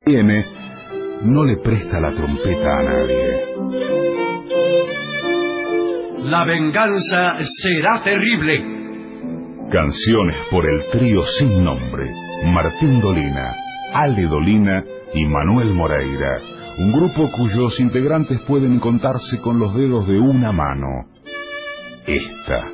Tiene, no le presta la trompeta a nadie. La venganza será terrible. Canciones por el trío sin nombre, Martín Dolina, Ale Dolina y Manuel Moreira, un grupo cuyos integrantes pueden contarse con los dedos de una mano. Esta.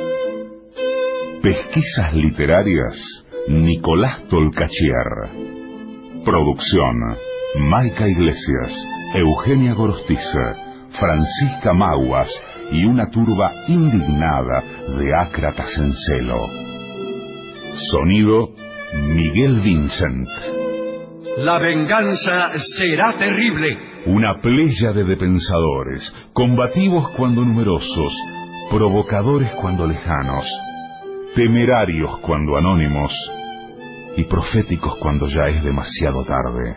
Pesquisas literarias, Nicolás Tolcachier. Producción, Maica Iglesias, Eugenia Gorostiza, Francisca Maguas y una turba indignada de ácratas en celo. Sonido, Miguel Vincent. La venganza será terrible. Una pléyade de pensadores, combativos cuando numerosos, provocadores cuando lejanos, temerarios cuando anónimos y proféticos cuando ya es demasiado tarde.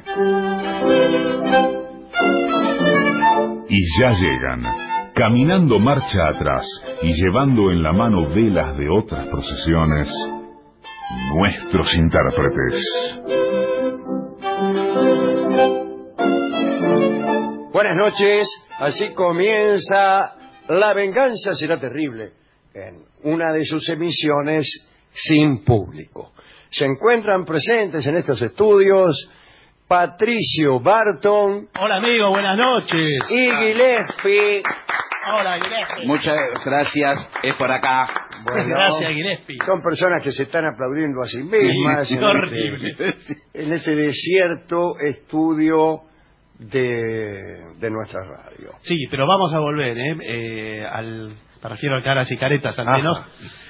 Y ya llegan, caminando marcha atrás y llevando en la mano velas de otras procesiones, nuestros intérpretes. Buenas noches, así comienza La venganza será terrible, en una de sus emisiones sin público. Se encuentran presentes en estos estudios Patricio Barton. Hola amigo, buenas noches. Y Gillespie. Hola Gillespie. Muchas gracias, es por acá. Bueno, gracias Gillespie. son personas que se están aplaudiendo a sí mismas. Sí, horrible. En este desierto estudio de nuestra radio. Sí, pero vamos a volver, me refiero a caras y caretas al menos.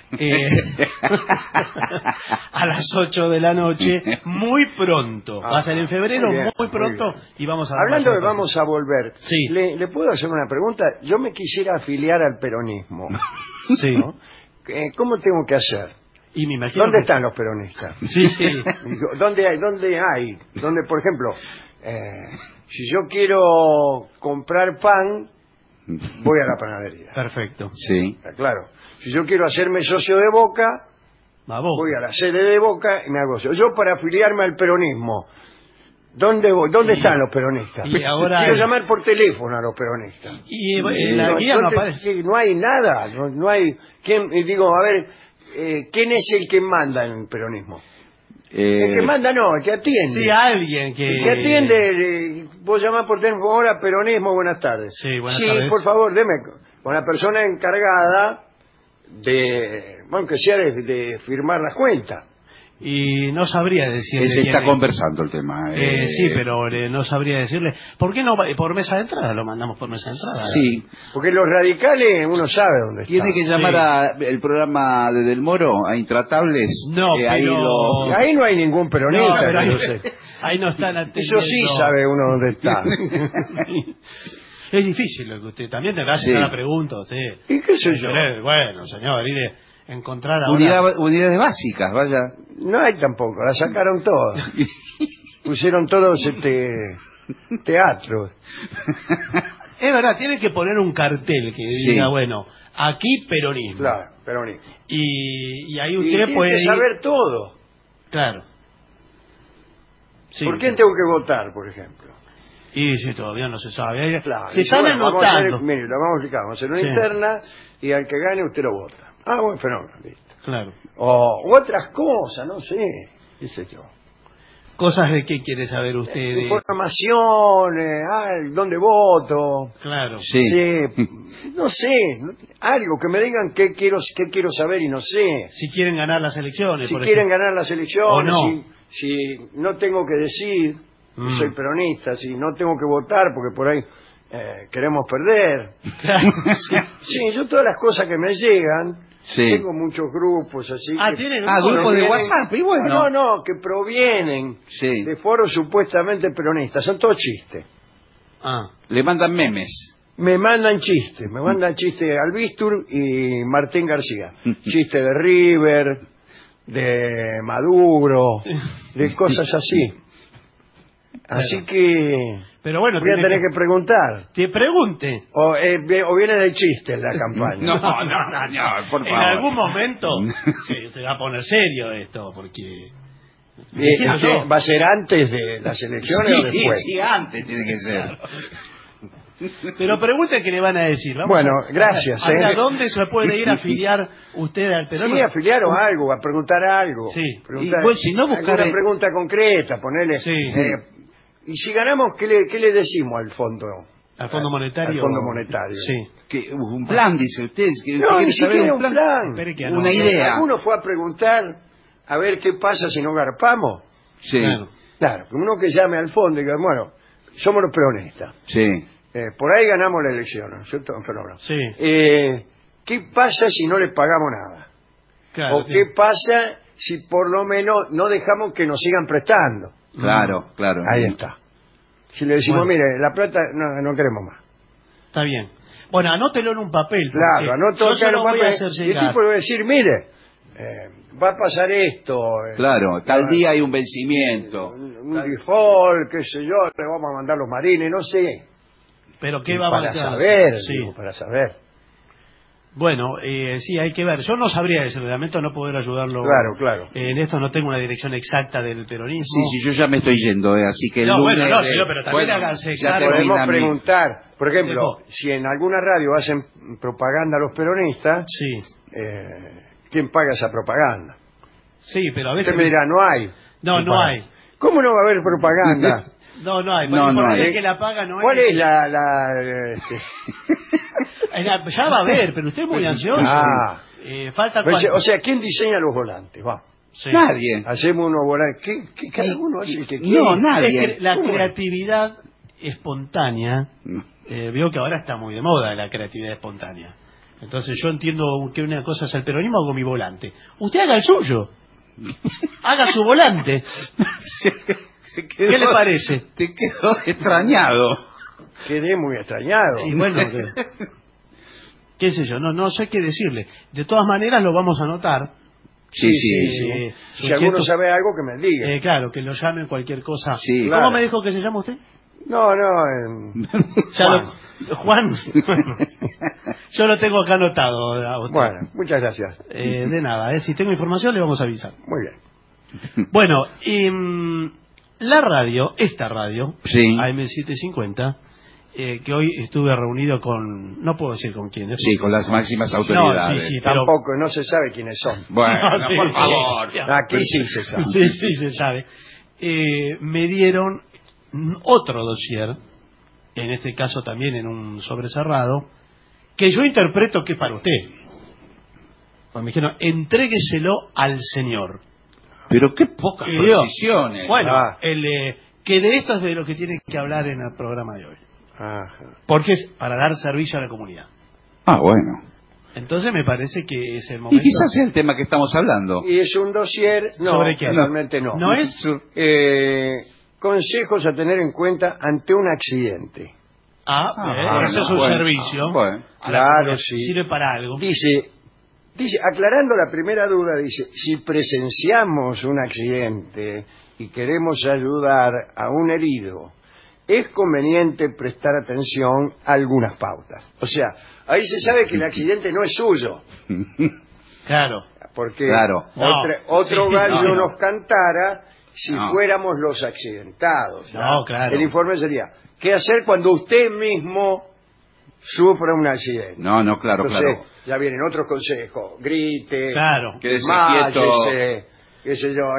A las 8 de la noche, muy pronto. Va a ser en febrero, muy pronto. Y vamos a hablando de vamos a volver, sí. ¿Le puedo hacer una pregunta? Yo me quisiera afiliar al peronismo. Sí. ¿No? ¿Cómo tengo que hacer? Y me imagino ¿Dónde están los peronistas? Sí, sí. ¿Dónde hay? ¿Dónde, por ejemplo, si yo quiero comprar pan, voy a la panadería? Perfecto. Sí. Está claro. Si yo quiero hacerme socio de Boca, voy a la sede de Boca y me hago socio. Yo para afiliarme al peronismo, ¿dónde voy? ¿Dónde están los peronistas? Y ahora quiero llamar por teléfono a los peronistas. Y la guía no aparece. No hay nada, no hay... ¿Quién? Y digo, a ver, ¿quién es el que manda en el peronismo? El que manda no, el que atiende. Sí, alguien que... El que atiende, vos llamás por teléfono, hola, peronismo, buenas tardes. Sí, buenas tardes. Sí, por favor, deme con la persona encargada de, bueno, que sea de firmar las cuentas. Y no sabría decirle. Se está conversando el tema. Sí, pero no sabría decirle. ¿Por qué no por mesa de entrada? Lo mandamos por mesa de entrada. Sí. Porque los radicales, uno sabe dónde están. Tiene que llamar al programa de Del Moro, a Intratables. No, pero... ahí no hay ningún peronista. No, pero no sé. Ahí no están atendiendo. Eso sí sabe uno dónde está. Es difícil lo que usted también te hace la pregunta. Usted. ¿Y qué sé yo? Bueno, señor, ir a encontrar ahora... Unidades básicas, vaya. No hay tampoco, la sacaron todas. Pusieron todos teatros. Es verdad, tiene que poner un cartel que diga, bueno, aquí peronismo. Claro, peronismo. Y ahí usted puede tiene que saber todo. Claro. Sí, ¿Por quién tengo que votar, por ejemplo? Y si todavía no se sabe. Claro, se están anotando. Mire, lo vamos a explicar. Vamos a hacer una interna y al que gane usted lo vota. Ah, buen fenómeno, listo. Claro. O otras cosas, no sé, qué sé yo. ¿Cosas de qué quiere saber usted? Informaciones, dónde voto. Claro. Sí. No sé, algo que me digan qué quiero saber y no sé. Si quieren ganar las elecciones. Si quieren ganar las elecciones, o no. Si no tengo que decir que soy peronista, si no tengo que votar porque por ahí queremos perder. Claro. Sí, yo todas las cosas que me llegan, tengo muchos grupos así. ¿Tienen grupos de WhatsApp? Y bueno. No, que provienen de foros supuestamente peronistas, son todos chistes. Le mandan memes. Me mandan chistes Albistur y Martín García. Chiste de River, de Maduro, de cosas así. Así que pero bueno, voy a tener que preguntar. Te pregunte. O viene de chiste la campaña. No, por favor. En algún momento se va a poner serio esto, porque ¿Va a ser antes de las elecciones o después? Sí, antes tiene que ser. Pero pregunten qué le van a decir. Bueno, gracias. ¿A dónde se puede ir a afiliar usted al peronismo? Sí, afiliar o algo, a preguntar algo. Sí. Preguntar, Y, bueno, si no, buscar alguna pregunta concreta, ponerle. Sí. Y si ganamos, ¿qué le decimos al fondo? Al Fondo Monetario. Al Fondo Monetario. Sí. Que, un plan, dice usted. Que No, quiere ni saber siquiera un plan. Espere que Una idea. Alguno fue a preguntar a ver qué pasa si no garpamos. Sí, Claro, uno que llame al fondo y que, bueno, somos los peronistas. sí. Por ahí ganamos la elección, ¿no es cierto? Pero no. Sí. ¿Qué pasa si no le pagamos nada? Claro, ¿O qué pasa si por lo menos no dejamos que nos sigan prestando? Claro, claro. Ahí está. Si le decimos, Bueno. mire, la plata no queremos más. Está bien. Bueno, anótelo en un papel. Claro, anótalo yo se lo voy a hacer y el llegar. tipo le va a decir, mire, va a pasar esto. Claro, tal día hay un vencimiento. Un default, qué sé yo, le vamos a mandar los marines, no sé. Pero qué va a Para marcar? saber, Sí. digo, para saber. Bueno, sí, hay que ver. Yo no sabría decirle, lamento no poder ayudarlo. Claro. En esto no tengo una dirección exacta del peronismo. Sí, yo ya me estoy yendo, así que el No, lunes... bueno, no, señor, pero también háganse ya cargo. termina Podemos mi- preguntar, por ejemplo, Dejo. si en alguna radio hacen propaganda a los peronistas, Sí, ¿quién paga esa propaganda? sí, pero a veces... Usted me dirá, no hay. No, no hay. ¿Cómo no va a haber propaganda? No, no hay. No, Por no el hay. que la paga no ¿Cuál hay. es Ya va a ver, pero usted es muy ansioso. Ah. Falta Pues, cuánto. o sea, ¿quién diseña los volantes? Va. Sí. Nadie. Hacemos unos volantes. ¿Qué cada uno hace el que quiere? No, nadie. Es que la ¿Cómo es? creatividad espontánea, veo que ahora está muy de moda la creatividad espontánea. Entonces yo entiendo que una cosa es el peronismo con mi volante. Usted haga el suyo. Haga su volante. ¿Qué le parece? Te quedó extrañado. Quedé muy extrañado. Y bueno, qué sé yo, no sé qué decirle. De todas maneras lo vamos a anotar. Sí. Si alguno sabe algo, que me diga. Claro, que lo llame cualquier cosa. Sí. ¿Cómo Claro. me dijo que se llama usted? No, Ya Juan. Yo lo tengo acá anotado. A usted. Bueno, muchas gracias. De nada, si tengo información le vamos a avisar. Muy bien. Bueno, y la radio, esta radio, Sí. AM750, que hoy estuve reunido con, no puedo decir con quién. Sí, con las máximas autoridades. sí, pero... Tampoco, no se sabe quiénes son. Bueno, No, sí, por sí. favor. Aquí sí se sabe. Sí, se sabe. Me dieron otro dossier, en este caso también en un sobrecerrado, que yo interpreto que es para usted. Pues me dijeron, entrégueselo al señor. Pero qué pocas Y digo, precisiones. Bueno, Ah. que de esto es de lo que tiene que hablar en el programa de hoy. Ajá. Porque es para dar servicio a la comunidad. Ah, bueno. Entonces me parece que es el Y momento. quizás sea el tema que estamos hablando. Y es un dossier, no, ¿Sobre qué? realmente no. ¿No es? Consejos a tener en cuenta ante un accidente. Eso es un bueno. servicio. Bueno. a la Claro, comunidad. sí. Sirve para algo. Dice, aclarando la primera duda, dice, si presenciamos un accidente y queremos ayudar a un herido, es conveniente prestar atención a algunas pautas. O sea, ahí se sabe que el accidente no es suyo, Claro. porque Claro. otro Sí, gallo no. nos cantara si No. fuéramos los accidentados. No, claro. El informe sería, ¿qué hacer cuando usted mismo sufra un accidente? No, claro, Entonces, claro. ya vienen otros consejos. Grite, Claro. Quédese quieto. desmáyese, qué sé yo,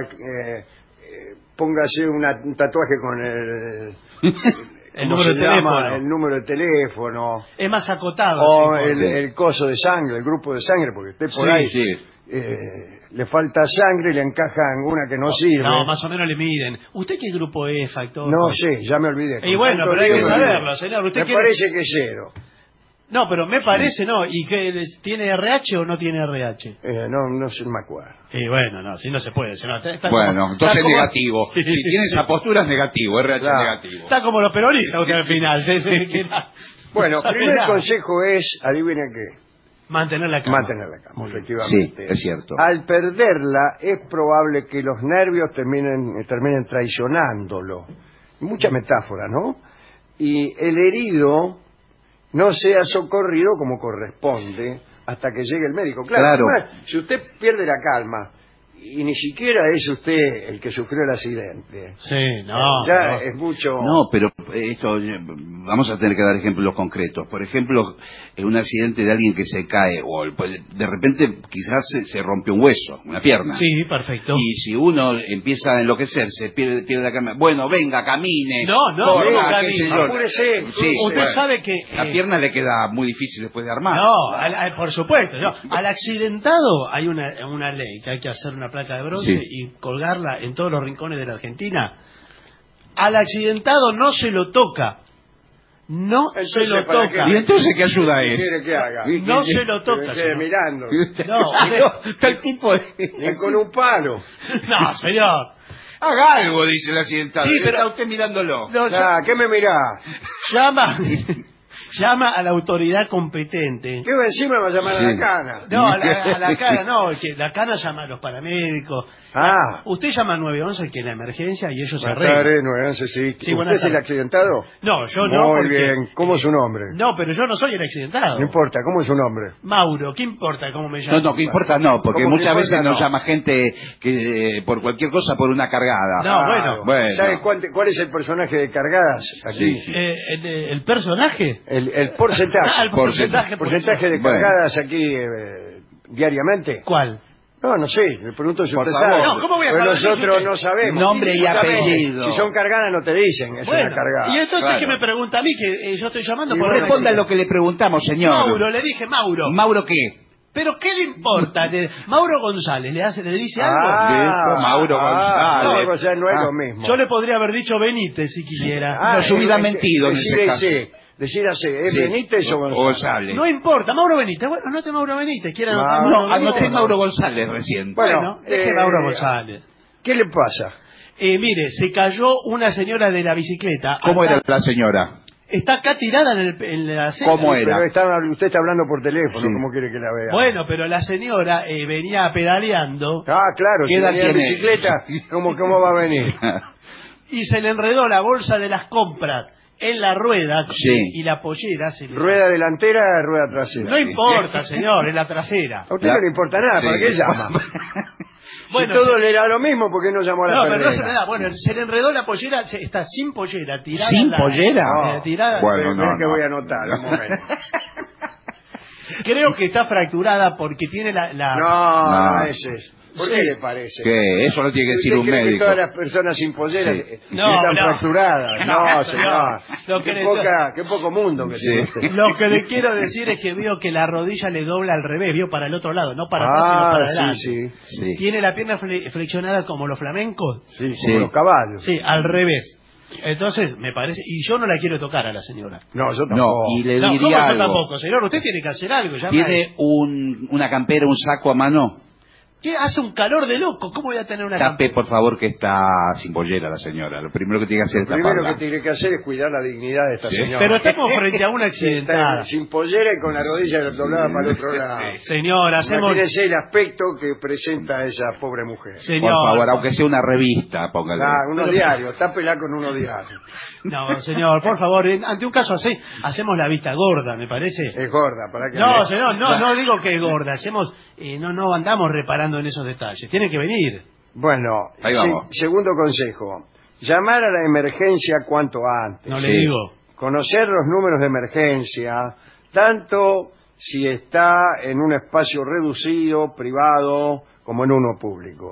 póngase un tatuaje con el... El ¿cómo número se de llama? teléfono. El número de teléfono. Es más acotado. O ese informe. el coso de sangre, el grupo de sangre, porque usted por Sí, ahí Sí. le falta sangre y le encajan una que no sirve. No, más o menos le miden. ¿Usted qué grupo es, Factor? No sé, ya me olvidé. Y bueno, Con tanto pero hay que lío me olvidé. saberlo, señor. ¿Usted Me quiere- parece que es cero. No, pero me parece, ¿no? ¿Y qué, tiene RH o no tiene RH? No se me acuerdo. Y bueno, no, si no se puede. señor. Está Bueno, como- entonces está como- negativo. Sí. Si tiene esa postura es negativo, RH Claro. negativo. Está como los peronistas usted al final. Bueno, No sabe primer nada. consejo es, adivinen qué, Mantener la calma. mantener la calma, Muy bien. Sí, efectivamente. es cierto. Al perderla es probable que los nervios terminen traicionándolo. Mucha metáfora, ¿no? Y el herido no sea socorrido como corresponde hasta que llegue el médico. Claro. Claro. Además, si usted pierde la calma y ni siquiera es usted el que sufrió el accidente. Sí, no. Ya no. es mucho... No, pero esto, vamos a tener que dar ejemplos concretos. Por ejemplo, un accidente de alguien que se cae, o de repente quizás se rompe un hueso, una pierna. Sí, perfecto. Y si uno empieza a enloquecerse, pierde la cámara. Bueno, venga, camine. No, corra, ¿cómo qué camine? sé yo. Apúrese. Sí, Usted bueno, sabe que... la pierna le queda muy difícil después de armar. No, por supuesto. No. Al accidentado hay una ley que hay que hacer una placa de bronce Sí. y colgarla en todos los rincones de la Argentina. Al accidentado no se lo toca. No Entonces, se lo ¿para toca. qué? ¿Y entonces qué ayuda ¿Qué es? quiere que haga? No se lo Que toca. me quede señor. mirando. No, Está el tipo Ni con un palo. no, señor. Haga algo, dice el accidentado. Sí, pero- Está usted mirándolo. No, Ah, ¿qué me mirá? llama a la autoridad competente. ¿Qué encima me va a llamar a Sí. la cana? No, a la cana no, que la cana llama a los paramédicos. Ah. Usted llama al 911 que es la emergencia y ellos se Buenas arreglan. tardes, 911, sí. Sí, ¿Usted buenas es el tardes. accidentado? No, yo no. Muy porque- bien. ¿Cómo es su nombre? No, pero yo no soy el accidentado. No importa, ¿cómo es su nombre? Mauro, ¿qué importa cómo me llamo? No, ¿qué importa? No, porque ¿Cómo que muchas veces importa? nos No. llama gente que por cualquier cosa por una cargada. No, bueno. ¿Sabe cuál es el personaje de cargadas aquí? Sí. ¿El personaje? El porcentaje. Ah, el porcentaje. ¿Porcentaje de Bueno. cargadas aquí diariamente? ¿Cuál? No sé, me pregunto si Por usted favor. sabe. No, ¿cómo voy a Pues saber? nosotros Yo no sabemos. Nombre y Justamente, apellido. Si son cargadas no te dicen, es Bueno, una cargada. y entonces Claro. ¿qué me pregunta a mí? Que yo estoy llamando Y por bueno, un Responda accidente. lo que le preguntamos, señor. Mauro, le dije Mauro. ¿Mauro qué? ¿Pero qué le importa? Mauro González, ¿le dice algo? Mauro González. Mauro González no es Ah. lo mismo. Yo le podría haber dicho Benítez si quisiera. No, yo hubiera mentido en ese caso. Decir así, ¿es Sí. Benítez o González? González. No importa, Mauro Benítez. Bueno, anote Mauro Benítez. ¿Quiere anotar Mauro, Mauro No, anoté Benítez? Mauro González recién. Bueno, Deje Mauro González. ¿Qué le pasa? Mire, se cayó una señora de la bicicleta. ¿Cómo Acá- era la señora? Está acá tirada en la acera. ¿Cómo era? Pero usted está hablando por teléfono, Sí. ¿cómo quiere que la vea? Bueno, pero la señora venía pedaleando Ah, claro, ¿Qué si edad venía en tiene? bicicleta, ¿cómo va a venir? y se le enredó la bolsa de las compras en la rueda Sí. y la pollera se le... ¿Rueda delantera o rueda trasera? No importa, señor, en la trasera. A usted no le importa nada, ¿para Sí. qué llama? Bueno, si todo se- le da lo mismo, ¿por qué no llamó a la No, pero no perrera? se me da. Bueno, se le enredó la pollera, está sin pollera, tirada. ¿Sin en la- pollera? tirada. Bueno, Espera no, que no. voy a anotar, un momento. Creo que está fracturada porque tiene la... No, No. ese es. ¿Por Sí. qué le parece? ¿Qué? Eso lo tiene que decir ¿Usted un cree médico. que todas las personas sin pollera Sí. están No. fracturadas? No, No, señor. Lo que Qué poco mundo que Sí. tiene usted. Lo que le quiero decir es que veo que la rodilla le dobla al revés, vio para el otro lado, no para atrás, sino para adelante. sí. Sí. Tiene la pierna flexionada como los flamencos. Sí, Sí. como los caballos. Sí, al revés. Entonces, me parece... Y yo no la quiero tocar a la señora. No, yo No, tampoco. y le No, ¿cómo diría yo algo. tampoco, señor? Usted tiene que hacer algo. llama ¿Tiene una campera, un saco a mano? ¿Qué? Hace un calor de loco. ¿Cómo voy a tener una Tape, por favor, que está sin pollera la señora. Lo primero que tiene que hacer es Lo primero taparla. que tiene que hacer es cuidar la dignidad de esta Sí. señora. Pero estamos frente a una Está accidentada. sin pollera y con la rodilla doblada para el otro lado. Señor, hacemos... Imagínese el aspecto que presenta esa pobre mujer. Señor, Por favor, aunque sea una revista, póngale. Unos Pero- diarios, tápela con unos diarios. No, señor, por favor, ante un caso así, hacemos la vista gorda, me parece. Es gorda, ¿para qué? No, señor, no digo que es gorda, hacemos, no andamos reparando en esos detalles, tiene que venir. Bueno, Ahí vamos. segundo consejo. Llamar a la emergencia cuanto antes. No le Sí. digo. Conocer los números de emergencia, tanto si está en un espacio reducido, privado, como en uno público.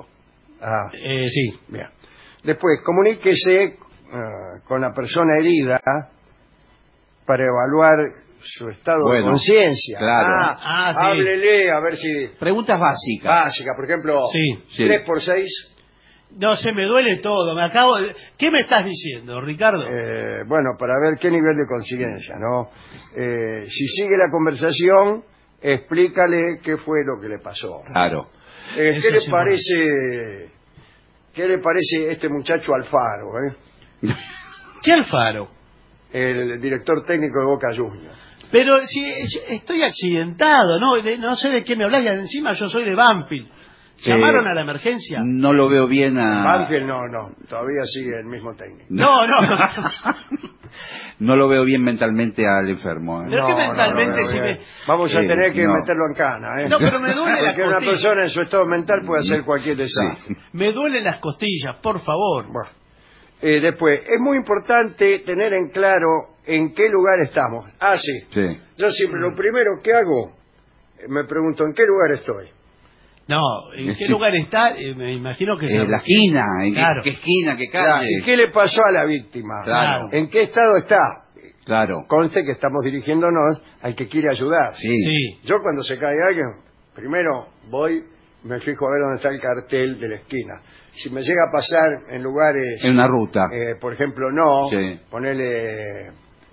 Sí. Bien. Después, comuníquese con la persona herida para evaluar su estado de Bueno, conciencia. claro. Sí. Háblele a ver si... Preguntas básicas. Básica, por ejemplo, Sí. Sí. 3 por 6. No, se me duele todo, me acabo de... ¿Qué me estás diciendo, Ricardo? Bueno, para ver qué nivel de conciencia, ¿no? Si sigue la conversación, explícale qué fue lo que le pasó. Claro. ¿Qué Eso le sí, parece? ¿Qué le parece este muchacho Alfaro, ¿Qué Alfaro? el director técnico de Boca Juniors? Pero si estoy accidentado, no sé de qué me hablas, y encima yo soy de Banfield. ¿Llamaron a la emergencia? No lo veo bien a... Banfield no, todavía sigue el mismo técnico. No. no lo veo bien mentalmente al enfermo. Pero que mentalmente sí me... Vamos a Sí, tener que no. meterlo en cana, ¿eh? No, pero me duele la Porque una costilla. persona en su estado mental puede hacer cualquier desastre. Sí. Me duelen las costillas, por favor. Bueno, después, es muy importante tener en claro en qué lugar estamos. Ah, sí. Sí. Yo siempre lo primero que hago, me pregunto, ¿en qué lugar estoy? No, ¿en qué lugar está? Me imagino que En la esquina, ¿en Claro. qué esquina, qué Claro, calle? ¿y qué le pasó a la víctima? Claro. ¿En qué estado está? Claro. Conste que estamos dirigiéndonos al que quiere ayudar. Sí. Sí. Yo cuando se cae alguien, primero voy, me fijo a ver dónde está el cartel de la esquina. Si me llega a pasar en lugares, En una ruta. por ejemplo, no, Sí. ponele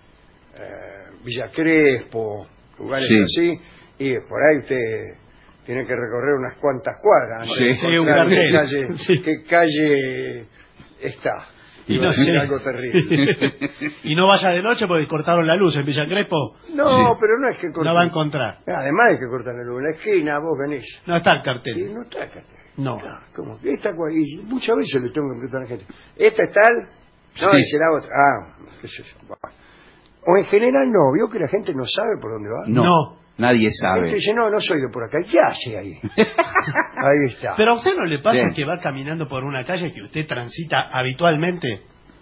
Villa Crespo, lugares Sí. así, y por ahí usted tiene que recorrer unas cuantas cuadras antes Sí. de Sí, un encontrar qué cartel. calle, Sí. qué calle está. Y Iba a no decir sé. algo terrible. Y no vaya de noche porque cortaron la luz en Villa Crespo. No, Sí. pero no es que cortar. No va a encontrar. Además hay que cortar la luz. En la esquina vos venís. No está el Y cartel. no está acá. No. ¿Cómo? Y muchas veces le tengo que preguntar a la gente. ¿Esta es tal? No, Sí. dice la otra. Ah, qué sé yo. Bah. O en general no. ¿Vio que la gente no sabe por dónde va? No. Nadie La sabe. gente dice, no soy de por acá. ¿Qué hace ahí? Ahí está. Pero a usted no le pasa Sí. que va caminando por una calle que usted transita habitualmente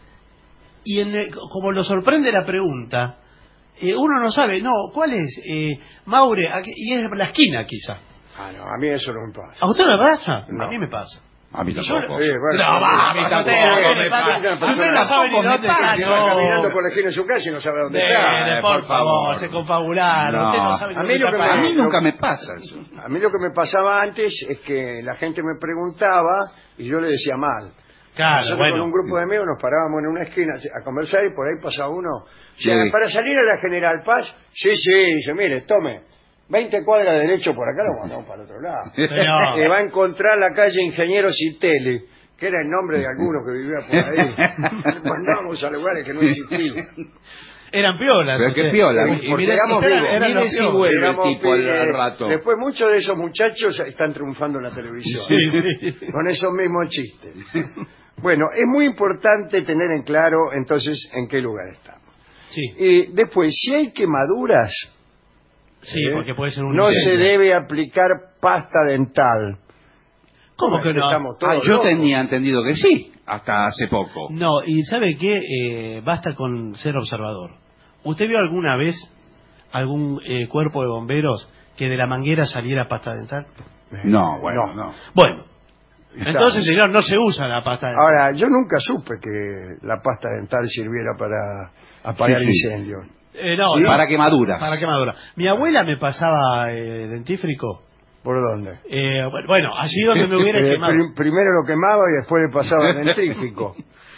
y como lo sorprende la pregunta, uno no sabe, no, ¿cuál es? Maure, y es la esquina quizá. Ah, no, a mí eso no me pasa. ¿A usted no le pasa? No. A mí me pasa. A mí Y yo- tampoco. Bueno, No, vamos, a usted mí le tampoco. pasa. Si usted no sabe ni dónde está, Que va caminando por la esquina de su casa y no sabe dónde está. Por favor, se confabularon. No. Usted no sabe ni A mí dónde lo está que A parado. mí nunca me pasa eso. A mí lo que me pasaba antes es que la gente me preguntaba y yo le decía mal. Claro, Nosotros bueno. con un grupo de amigos nos parábamos en una esquina a conversar y por ahí pasaba uno. Sí. Para salir a la General Paz, sí, dice, mire, tome, 20 cuadras derecho por acá, lo mandamos para el otro lado. Señor. Va a encontrar la calle Ingeniero Citeli, que era el nombre de alguno que vivía por ahí. Mandamos a lugares que no existían. Eran piolas. Pero qué ustedes. piola. Porque Y mire éramos si- vivos. eran mire los si piolas. vuelve Éramos el tipo al pibes. rato. Después muchos de esos muchachos están triunfando en la televisión. Sí, sí. Con esos mismos chistes. Bueno, es muy importante tener en claro entonces en qué lugar estamos. Sí, Y después, si hay quemaduras, sí, porque puede ser un no se incendio. debe aplicar pasta dental. ¿Cómo que no? Estamos todos Yo locos. tenía entendido que sí, hasta hace poco. No, y ¿sabe qué? Basta con ser observador. ¿Usted vio alguna vez algún cuerpo de bomberos que de la manguera saliera pasta dental? No, bueno, no. Bueno, Está. entonces, señor, no se usa la pasta dental. Ahora, yo nunca supe que la pasta dental sirviera para apagar Sí, sí. incendios. No, Sí, no, para quemaduras. para quemadura. Mi abuela me pasaba dentífrico. ¿Por dónde? Bueno, allí donde me hubiera quemado. Primero lo quemaba y después le pasaba el dentrífico.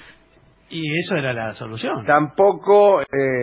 Y eso era la solución. Tampoco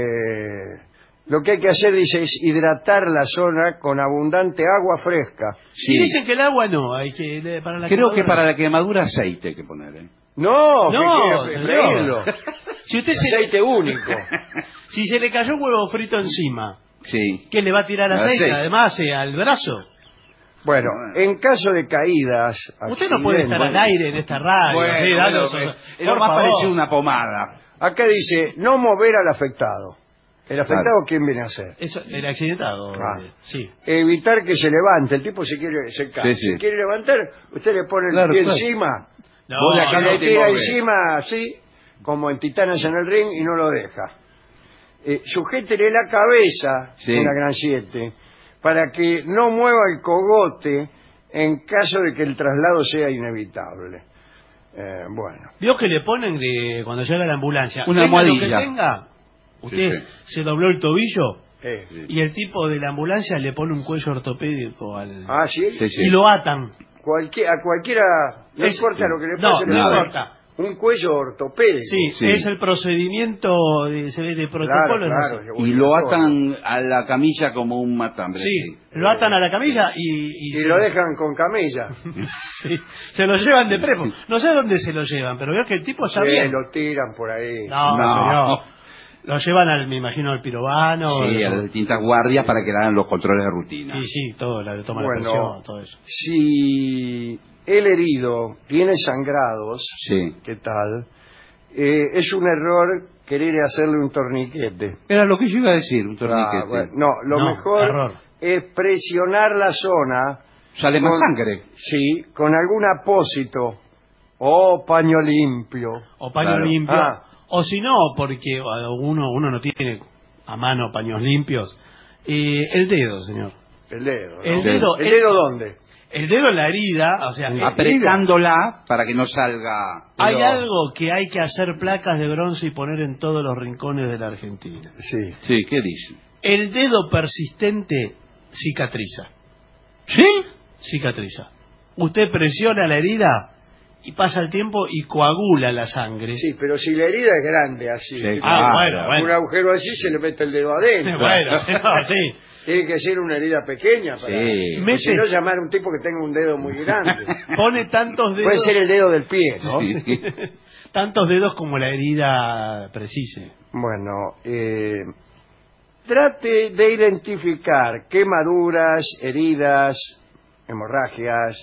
lo que hay que hacer, dice, es hidratar la zona con abundante agua fresca. Y dicen que el agua no, hay que para la Creo que quemadura para no. la quemadura aceite hay que poner, ¿eh? No, No, que señor. freírlo. Si usted se, Aceite único. si se le cayó un huevo frito encima, Sí. ¿qué le va a tirar aceite? Aceite. Además, al brazo. Bueno, en caso de caídas... Usted no puede estar al aire en esta radio. Bueno, así, dando bueno, esos- lo por más favor. parecido a una pomada. Acá dice, no mover al afectado. ¿El afectado Claro. quién viene a ser? Eso, el accidentado. Ah. Sí. Evitar que se levante. El tipo se cae. Sí, sí. Se quiere levantar, usted le pone el Claro, pie claro. encima. No, Vos de acá Y no le te tira moves. encima así, como en Titanes en el ring, y no lo deja. Sujétele la cabeza, Sí. una gran 7, para que no mueva el cogote en caso de que el traslado sea inevitable. Bueno, Vio que le ponen cuando llega la ambulancia. Una tenga lo que almohadilla. tenga, usted Sí, se dobló el tobillo sí. y el tipo de la ambulancia le pone un cuello ortopédico al... Ah, sí. Sí, sí. Y lo atan. A cualquiera, no Es- importa lo que le No, pase, le no ponen importa. un cuello ortopédico. Sí, Sí. es el procedimiento de protocolo. no sé. Y lo atan a la camilla como un matambre. Sí, lo atan a la camilla y Y lo dejan con camilla. sí, se lo llevan de prepo. No sé a dónde se lo llevan, pero veo que el tipo está Sí, bien. lo tiran por ahí. No, No. señor. Lo llevan me imagino, al pirobano. Sí, a las distintas guardias para que le hagan los controles de rutina. Y sí, todo, le toma Bueno. la presión, todo eso. Si el herido tiene sangrados, Sí. ¿qué tal? Es un error querer hacerle un torniquete. Era lo que yo iba a decir, un torniquete. Bueno, no, lo No, mejor error. es presionar la zona. Sale más sangre. Sí, con algún apósito o paño limpio. O paño Claro. limpio. Ah. O si no, porque uno no tiene a mano paños limpios. El dedo, señor. El dedo. ¿no? El dedo. ¿El dedo dónde? El dedo en la herida, o sea, Apretándola para que no salga. hay Pero- algo que hay que hacer placas de bronce y poner en todos los rincones de la Argentina. Sí. Sí, ¿qué dice? El dedo persistente cicatriza. ¿Sí? Cicatriza. Usted presiona la herida y pasa el tiempo y coagula la sangre. Sí, pero si la herida es grande así, Sí, Ah, claro. bueno. un agujero así se le mete el dedo adentro. Bueno, sí. Tiene que ser una herida pequeña para... Sí. o Mete- si no, llamar a un tipo que tenga un dedo muy grande. Pone tantos dedos, Puede ser el dedo del pie, ¿no? Sí. tantos dedos como la herida precise. Bueno, trate de identificar quemaduras, heridas, hemorragias,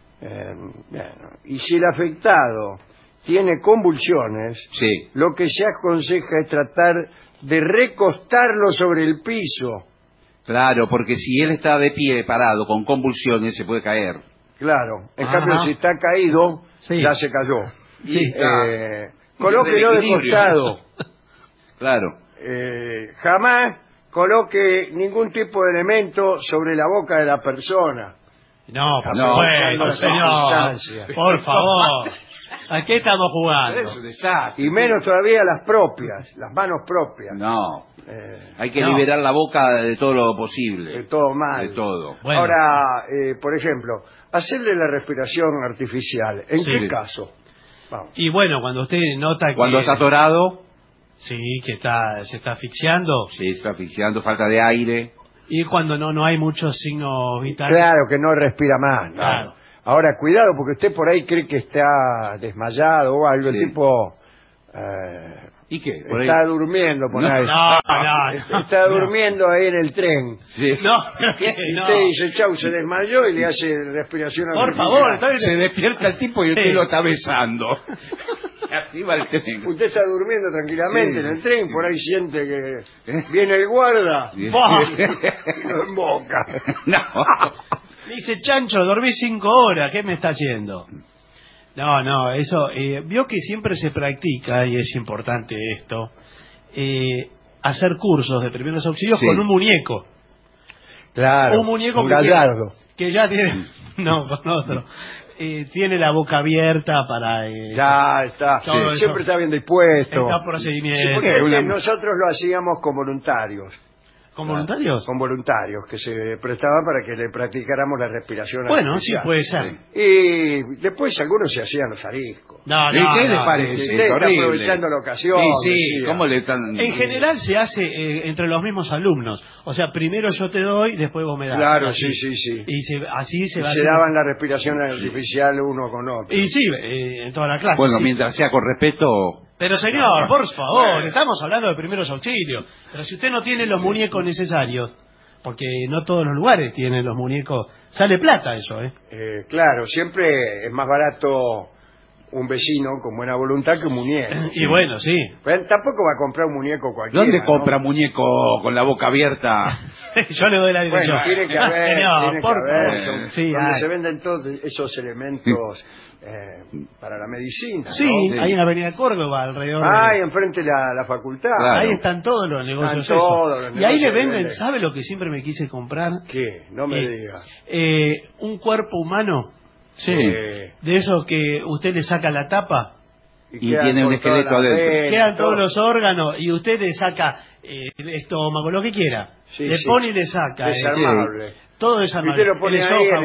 bueno, y si el afectado tiene convulsiones, Sí. lo que se aconseja es tratar de recostarlo sobre el piso. Claro, porque si él está de pie, parado, con convulsiones, se puede caer. Claro, en Ajá. cambio si está caído, Sí. ya se cayó. Sí. Colóquelo de Equilibrio. costado. Claro. Jamás coloque ningún tipo de elemento sobre la boca de la persona. No, por No, supuesto, no, señor. circunstancias. Por favor. ¿A qué estamos jugando? Es un desastre. Y menos todavía las propias, las manos propias. No. Eh, Hay que No. liberar la boca de todo lo posible. de todo mal. De todo. Bueno. Ahora, por ejemplo, hacerle la respiración artificial. ¿En Sí. qué caso? Vamos. Y bueno, cuando usted nota que... Cuando está atorado, Sí, que se está asfixiando. sí, está asfixiando, falta de aire. Y cuando no hay muchos signos vitales. Claro que no respira más. ¿no? Claro. Ahora, cuidado, porque usted por ahí cree que está desmayado o algo. Sí. El tipo ¿Y qué? Por ahí- está durmiendo por ahí. No. Está durmiendo ahí en el tren. Sí. No, pero Y que usted no. dice, chau, se desmayó y le hace respiración Por artificial. favor, está bien. Se despierta el tipo y usted Sí. lo está besando. Arriba el tren. Usted está durmiendo tranquilamente Sí. en el tren, por ahí siente que viene el guarda y lo emboca. No. Me dice, Chancho, dormí 5 horas, ¿qué me está haciendo? No, eso, vio que siempre se practica, y es importante esto, hacer cursos de primeros auxilios Sí. con un muñeco. Claro, Un muñeco un que gallardo. que ya tiene, no, con otro, tiene la boca abierta para... Ya está, todo eso. siempre está bien dispuesto. está Sí, procedimiento. porque nosotros lo hacíamos con voluntarios. ¿Con voluntarios? Con voluntarios que se prestaban para que le practicáramos la respiración Bueno, sí, artificial. puede ser. Y después algunos se hacían los ariscos. No, ¿Y qué le no. parece? Usted está Horrible. aprovechando la ocasión. Sí, decía. ¿cómo le están...? En general se hace entre los mismos alumnos. O sea, primero yo te doy, después vos me das. Claro, Así. sí. Y así se va Se haciendo. daban la respiración artificial uno con otro. Y sí, en toda la clase. Bueno, sí. mientras sea con respeto... Pero señor, por favor, estamos hablando de primeros auxilios. Pero si usted no tiene los muñecos necesarios, porque no todos los lugares tienen los muñecos, sale plata eso, ¿eh? Claro, siempre es más barato un vecino con buena voluntad que un muñeco. Y bueno, sí. Pero tampoco va a comprar un muñeco cualquiera. ¿Dónde ¿no? compra muñeco con la boca abierta? Yo le doy la dirección. Bueno, tiene que haber, Señor, tiene que por haber, favor. son- Sí, donde hay. se venden todos esos elementos para la medicina. ¿no? Sí, Sí. hay en la avenida Córdoba alrededor. Ah, de- y enfrente la facultad. Claro. Ahí están todos los negocios. Están esos. todos los Y ahí le negocios venden, venden. ¿sabe lo que siempre me quise comprar? ¿Qué? No me Eh, diga. Un cuerpo humano, Sí. de esos que usted le saca la tapa, Y quedan tiene un por todas esqueleto las adentro. venas, quedan todos todo. los órganos y usted le saca el estómago, lo que quiera. Sí, le sí. pone y le saca. Desarmable. Todo Y desarmable. usted lo pone El ahí esófago.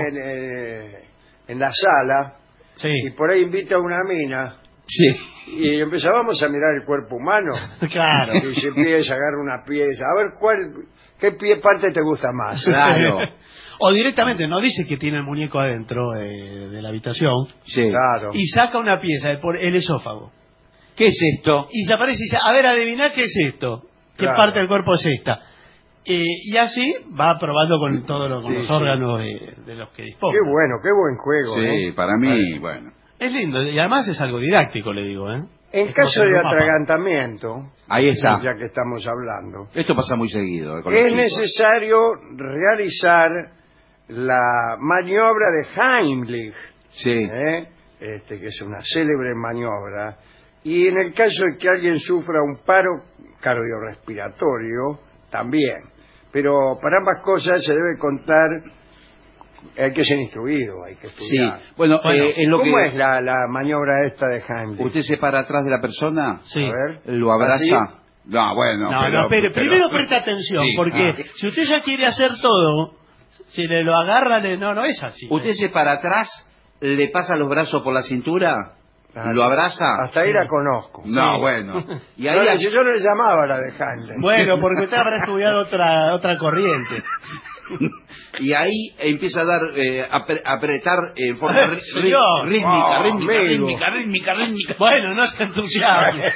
en la sala Sí, y por ahí invita a una mina Sí. y empezábamos a mirar el cuerpo humano. claro. Y se empieza a agarrar una pieza. A ver, ¿qué parte te gusta más? Claro. O directamente, no dice que tiene el muñeco adentro de la habitación, Sí. Claro. y saca una pieza, el esófago. ¿Qué es esto? Y se aparece y dice, a ver, adivina qué es esto, qué Claro. parte del cuerpo es esta. Y así va probando con todos Sí, los sí. órganos de los que dispone. Qué buen juego, Sí, ¿eh? para mí, bueno. Es lindo, y además es algo didáctico, le digo, ¿eh? En Es como caso tener de un mapa. atragantamiento, Ahí está. ya que estamos hablando, Esto pasa muy seguido. Con los es chicos. necesario realizar la maniobra de Heimlich, Sí. que es una célebre maniobra, y en el caso de que alguien sufra un paro cardiorrespiratorio, también. Pero para ambas cosas se debe contar, hay que ser instruido, hay que Sí. estudiar. Bueno, es lo ¿Cómo que... es la maniobra esta de Heimlich? Usted se para atrás de la persona, Sí. A ver. lo abraza. ¿Así? No, bueno. No, espere, primero presta atención, Sí, porque ah. si usted ya quiere hacer todo, si le lo agarra, no es así. Usted se para atrás, le pasa los brazos por la cintura, Ah, lo abraza. Hasta ahí Sí. la conozco. No, bueno. Y ahí No, yo no le llamaba la de Heimlich. Bueno, porque usted habrá estudiado otra corriente. y ahí empieza a dar apretar en forma Señor. rítmica, amigo. rítmica. Bueno, no se entusiasme.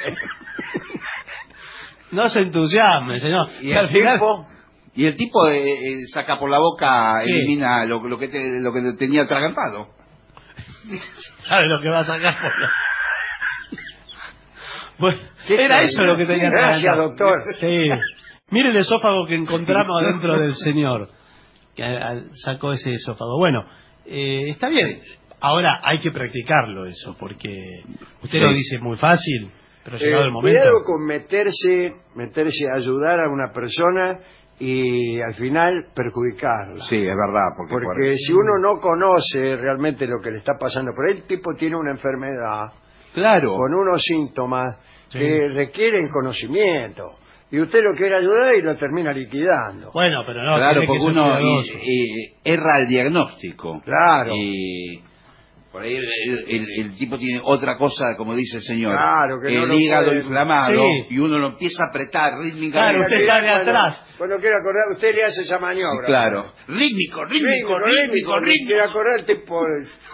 No se entusiasme, señor. Y al el final- tipo, Y el tipo saca por la boca, ¿Qué? elimina lo que tenía atragantado. ¿Sabe lo que va a sacar? Bueno, ¿Qué era tal? eso lo que tenía Gracias, atragantado. doctor. Sí. Mire el esófago que encontramos adentro del señor. Que sacó ese esófago. Bueno, está bien. Ahora hay que practicarlo eso, porque usted Sí. lo dice muy fácil, pero llegado el momento... cuidado con meterse a ayudar a una persona y al final perjudicarla. Sí, es verdad. Porque si uno no conoce realmente lo que le está pasando, por ahí el tipo tiene una enfermedad Claro. con unos síntomas Sí. que requieren conocimiento. Y usted lo quiere ayudar y lo termina liquidando. Bueno, pero no, Claro, tiene que porque ser uno cuidadoso. erra el diagnóstico. Claro. Y por ahí el tipo tiene otra cosa, como dice el señor. Claro, que no el lo hígado pueden- inflamado. Sí. Y uno lo empieza a apretar rítmicamente. Claro, usted Mira, está de cuando- atrás. Cuando quiere acordar, usted le hace esa maniobra. Claro. Rítmico. Cuando quiere acordar, el tipo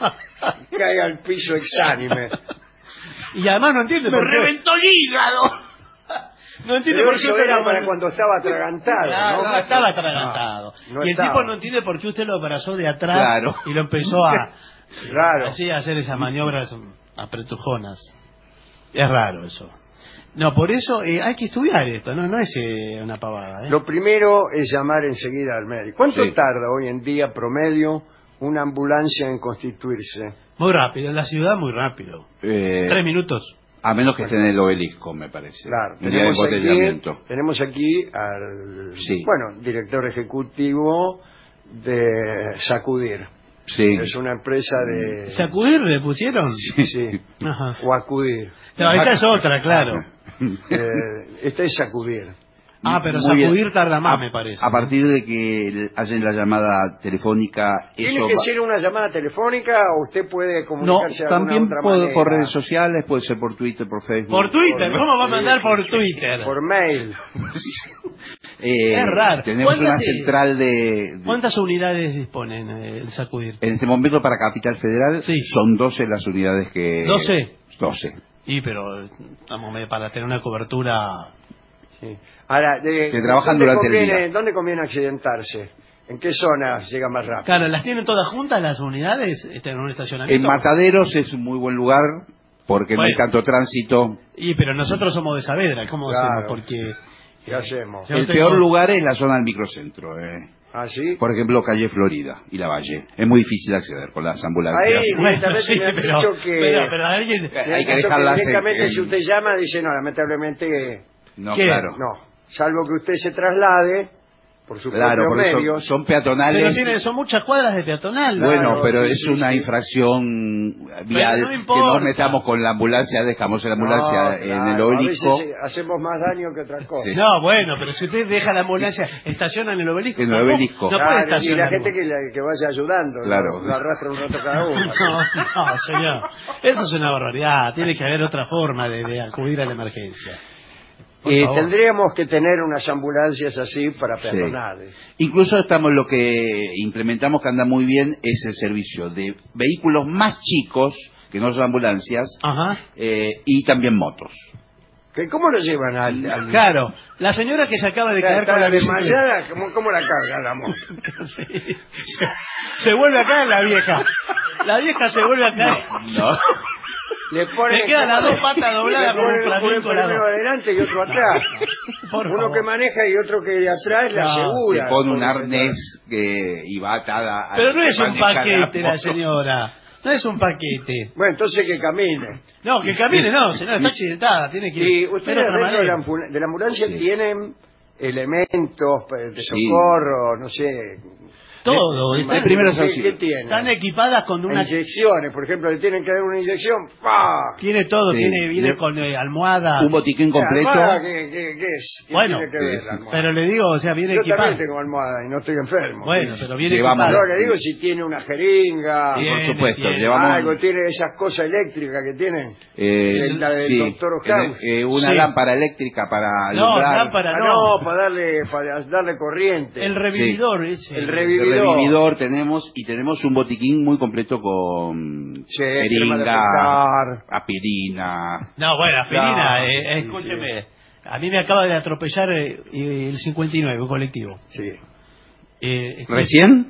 cae al piso exánime. Y además no entiende por qué. el hígado! No entiende Pero por qué eso usted era lo para mandó- cuando estaba atragantado, Claro, ¿no? no estaba atragantado. No y el estaba. tipo no entiende por qué usted lo abrazó de atrás Claro. y lo empezó a Claro. así a hacer esas maniobras apretujonas. Es raro eso. No, por eso hay que estudiar esto, no es una pavada. Lo primero es llamar enseguida al médico. ¿Cuánto Sí. tarda hoy en día promedio una ambulancia en constituirse? Muy rápido, en la ciudad muy rápido. 3 minutos. A menos que esté en el obelisco, me parece. Claro, Un día de embotellamiento. tenemos aquí al Sí. director ejecutivo de Sacudir. Sí. Es una empresa de... ¿Sacudir le pusieron? Sí, Ajá. o acudir. No, esta es otra, claro. Este es Sacudir. Ah, pero Muy bien. sacudir tarda más, me parece. A partir de que hacen la llamada telefónica, ¿Tiene eso que va- ser una llamada telefónica o usted puede No, comunicarse de alguna también otra por manera? redes sociales, puede ser por Twitter, por Facebook. Por Twitter, ¿cómo va a mandar por Twitter? Por mail. Es raro. Tenemos ¿Cuántas una central de... ¿Cuántas unidades disponen el sacudir? En este momento para Capital Federal Sí. son 12 las unidades que... 12. 12. Y pero estamos para tener una cobertura. Sí. Ahora, Que trabajan ¿dónde durante el conviene, día. ¿dónde conviene accidentarse? ¿En qué zonas llega más rápido? Claro, ¿las tienen todas juntas las unidades en un En estacionamiento? Mataderos es un muy buen lugar porque no hay Bueno. tanto tránsito. Y pero nosotros somos de Saavedra, ¿cómo Claro. hacemos? Porque ¿Qué hacemos? Yo El tengo- peor lugar es la zona del microcentro. ¿Ah, sí? Por ejemplo, calle Florida y La Valle. Es muy difícil acceder con las ambulancias. Ahí directamente sí, me han pero, dicho que... pero alguien Hay que Eso dejarlas directamente en- si usted llama dice, no, lamentablemente No, ¿Qué? claro. no. Salvo que usted se traslade por sus Claro, propios porque medios. son peatonales. pero son muchas cuadras de peatonal. Bueno, Claro, pero sí, es sí, una sí. infracción vial no que importa. nos metamos con la ambulancia, dejamos la ambulancia No, en claro, el obelisco. A veces hacemos más daño que otra cosa. Sí. No, bueno, pero si usted deja la ambulancia, estaciona en el obelisco. En el tampoco- obelisco. No puede Claro, y estacionar. la gente que vaya ayudando, Claro. lo arrastra un rato cada uno. No, señor. Eso es una barbaridad. Tiene que haber otra forma de acudir a la emergencia. Por favor. Tendríamos que tener unas ambulancias así para Sí. peatonales. Incluso estamos lo que implementamos que anda muy bien es el servicio de vehículos más chicos, que no son ambulancias, Ajá. y también motos. ¿Cómo lo llevan al Claro, la señora que se acaba de caer está con la bicicleta. desmayada? ¿Cómo la carga la moto? Sí. Se vuelve a caer la vieja. La vieja se vuelve a caer. No. Le ponen, Le quedan las dos patas dobladas como un un flamenco. las primero dos. adelante y otro atrás. Por Uno favor. que maneja y otro que de atrás le No, asegura. Se pone un Porque arnés y va atada. Pero no es un manejar paquete la moto. señora. No es un paquete. Bueno, entonces que camine. No, que camine, no, señora, está accidentada, tiene que Y ver ustedes otra dentro de la, manera. de la ambulancia Sí. tienen elementos de Sí. socorro, no sé. Todo, ¿Qué- están, primeros ¿Qué auxilios. tienen? están equipadas con una... Inyecciones, por ejemplo, le tienen que dar una inyección. ¡Pah! Tiene todo, Sí. viene con almohada. Un botiquín completo. ¿Almohada qué es? ¿Qué Bueno, tiene que ver sí, la almohada? Pero le digo, o sea, viene Yo equipada. también tengo almohada y no estoy enfermo. Bueno, pero viene Llevamos- equipada. No, le digo si tiene una jeringa, Bien. Por supuesto, Tiene llevamos algo, tiene esas cosas eléctricas que tienen. La del sí, doctor House. una Sí. lámpara eléctrica para No, alumbrar. lámpara Ah, no. no, para darle corriente. El revividor ese. El El revividor. revividor tenemos y tenemos un botiquín muy completo con Sí, crema de jeringa, afeitar. No, aspirina. bueno, Aspirina, Claro, sí, escúcheme. A mí me acaba de atropellar el 59, un colectivo. Sí. ¿Recién?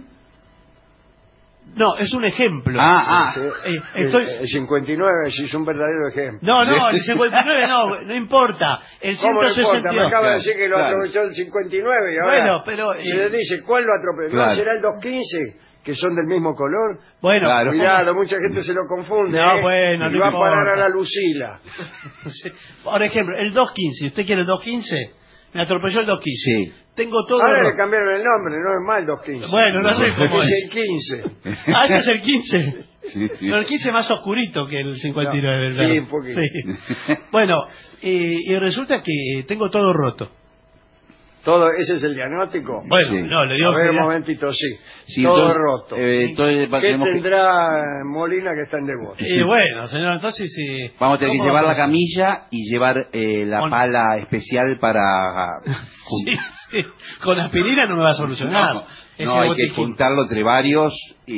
No, es un ejemplo. Sí. Estoy... El 59 sí es un verdadero ejemplo. No, el 59 no importa. El ¿Cómo no 162. importa? Me acaba de decir que lo Claro. atropelló el 59 y ahora Bueno, pero... se le dice, ¿cuál lo atropelló? Claro. ¿No será el 215? Que son del mismo color. Bueno, Claro. Cuidado, mucha gente se lo confunde. No, bueno, y no va a parar importa. a la Lucila. Sí. Por ejemplo, el 215. ¿Usted quiere el 215? Me atropelló el 215. Sí. Tengo todo... Ahora le roto. cambiaron el nombre, no es más el 215. Bueno, no sé cómo es es. el 15. Ah, ese es el 15. Sí, sí. No, el 15 es más oscurito que el 59. No, ¿verdad? sí, un poquito. Sí. Bueno, y resulta que tengo todo roto. Todo, ¿ese es el diagnóstico? Bueno, Sí. no, le digo A ver, que un ya- momentito, sí. Sí, Todo entonces, roto. entonces ¿Qué tenemos que- tendrá Molina que está en devoto? Y bueno, señor, entonces... Vamos a tener que ¿cómo llevar va a la pasar? camilla y llevar la Con- pala especial para... Sí, sí. Con aspirina no me va a solucionar. No, Ese no, hay que botiquín. juntarlo entre varios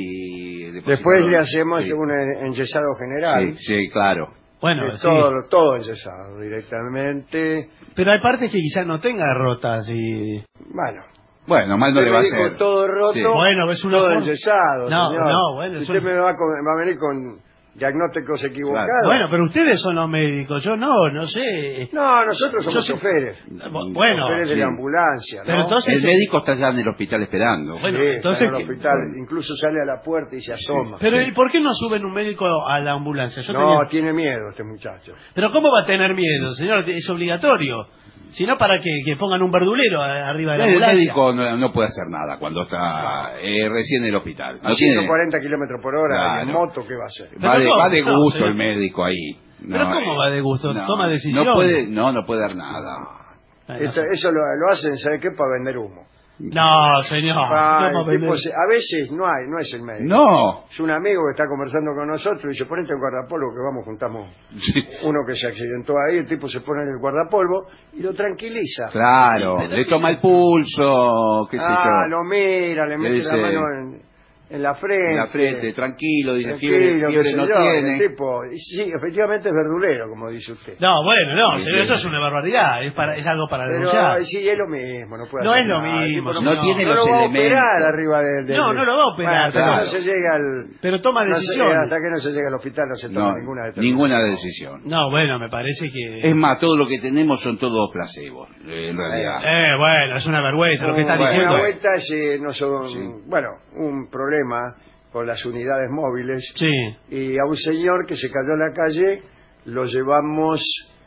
y... Después le hacemos Sí. un enyesado general. Sí, sí, claro. Bueno, sí. Todo enyesado directamente. Pero hay partes que quizás no tenga rotas y... Bueno. Bueno, mal no Usted le va a me dijo hacer. todo roto, Sí. Bueno, es una todo forma- enyesado, No, señor. no, bueno, es Usted una- me va a venir con diagnósticos equivocados. Bueno, pero ustedes son los médicos, yo no sé. No, nosotros somos Yo sé- choferes. Bueno, Choferes de sí. la ambulancia, ¿no? Pero entonces- El médico está ya en el hospital esperando. Bueno, Sí, entonces está en el que- hospital. Incluso sale a la puerta y se asoma. Pero ¿y por qué no suben un médico a la ambulancia? Yo No, tenía- tiene miedo este muchacho. Pero ¿cómo va a tener miedo, señor? Es obligatorio. Si no, para que pongan un verdulero arriba de la El ambulancia. médico no puede hacer nada cuando está recién en el hospital. A No tiene- 140 kilómetros por hora Claro. y en moto, ¿qué va a hacer? Va de, Pero va de no, gusto señor. el médico ahí. Pero ¿cómo va de gusto? Toma decisiones. No puede dar nada. Bueno, Eso lo hacen, ¿sabe qué? Para vender humo. no, señor. Ah, ¿Cómo el tipo vender? a veces no es el médico. No. Es un amigo que está conversando con nosotros y dice, ponete el guardapolvo que vamos, juntamos uno que se accidentó ahí, el tipo se pone en el guardapolvo y lo tranquiliza. Claro, le toma el pulso, qué sé yo. Lo mira, le mete dice- la mano en la frente. En la frente, tranquilo, dice, Tranquilo, fiebre qué sé no yo, tiene. el tipo, y sí, efectivamente es verdulero, como dice usted. No, bueno, no, Sí, señor, sí. eso es una barbaridad. Es algo para Pero denunciar. sí, es lo mismo, no puede No hacer es lo nada. El mismo, tipo no no, tiene no los lo va a elementos. operar arriba de... No, no lo va a operar, Bueno, hasta claro. que no se llega al... Pero toma no se- decisiones. hasta que no se llega al hospital no se toma No, ninguna determinación. ninguna decisión. No, bueno, me parece que... Es más, todo lo que tenemos son todos placebos, en realidad. bueno, es una vergüenza lo que está Bueno, diciendo. una vuelta no son, Sí. bueno, un problema con las unidades móviles Sí. y a un señor que se cayó en la calle lo llevamos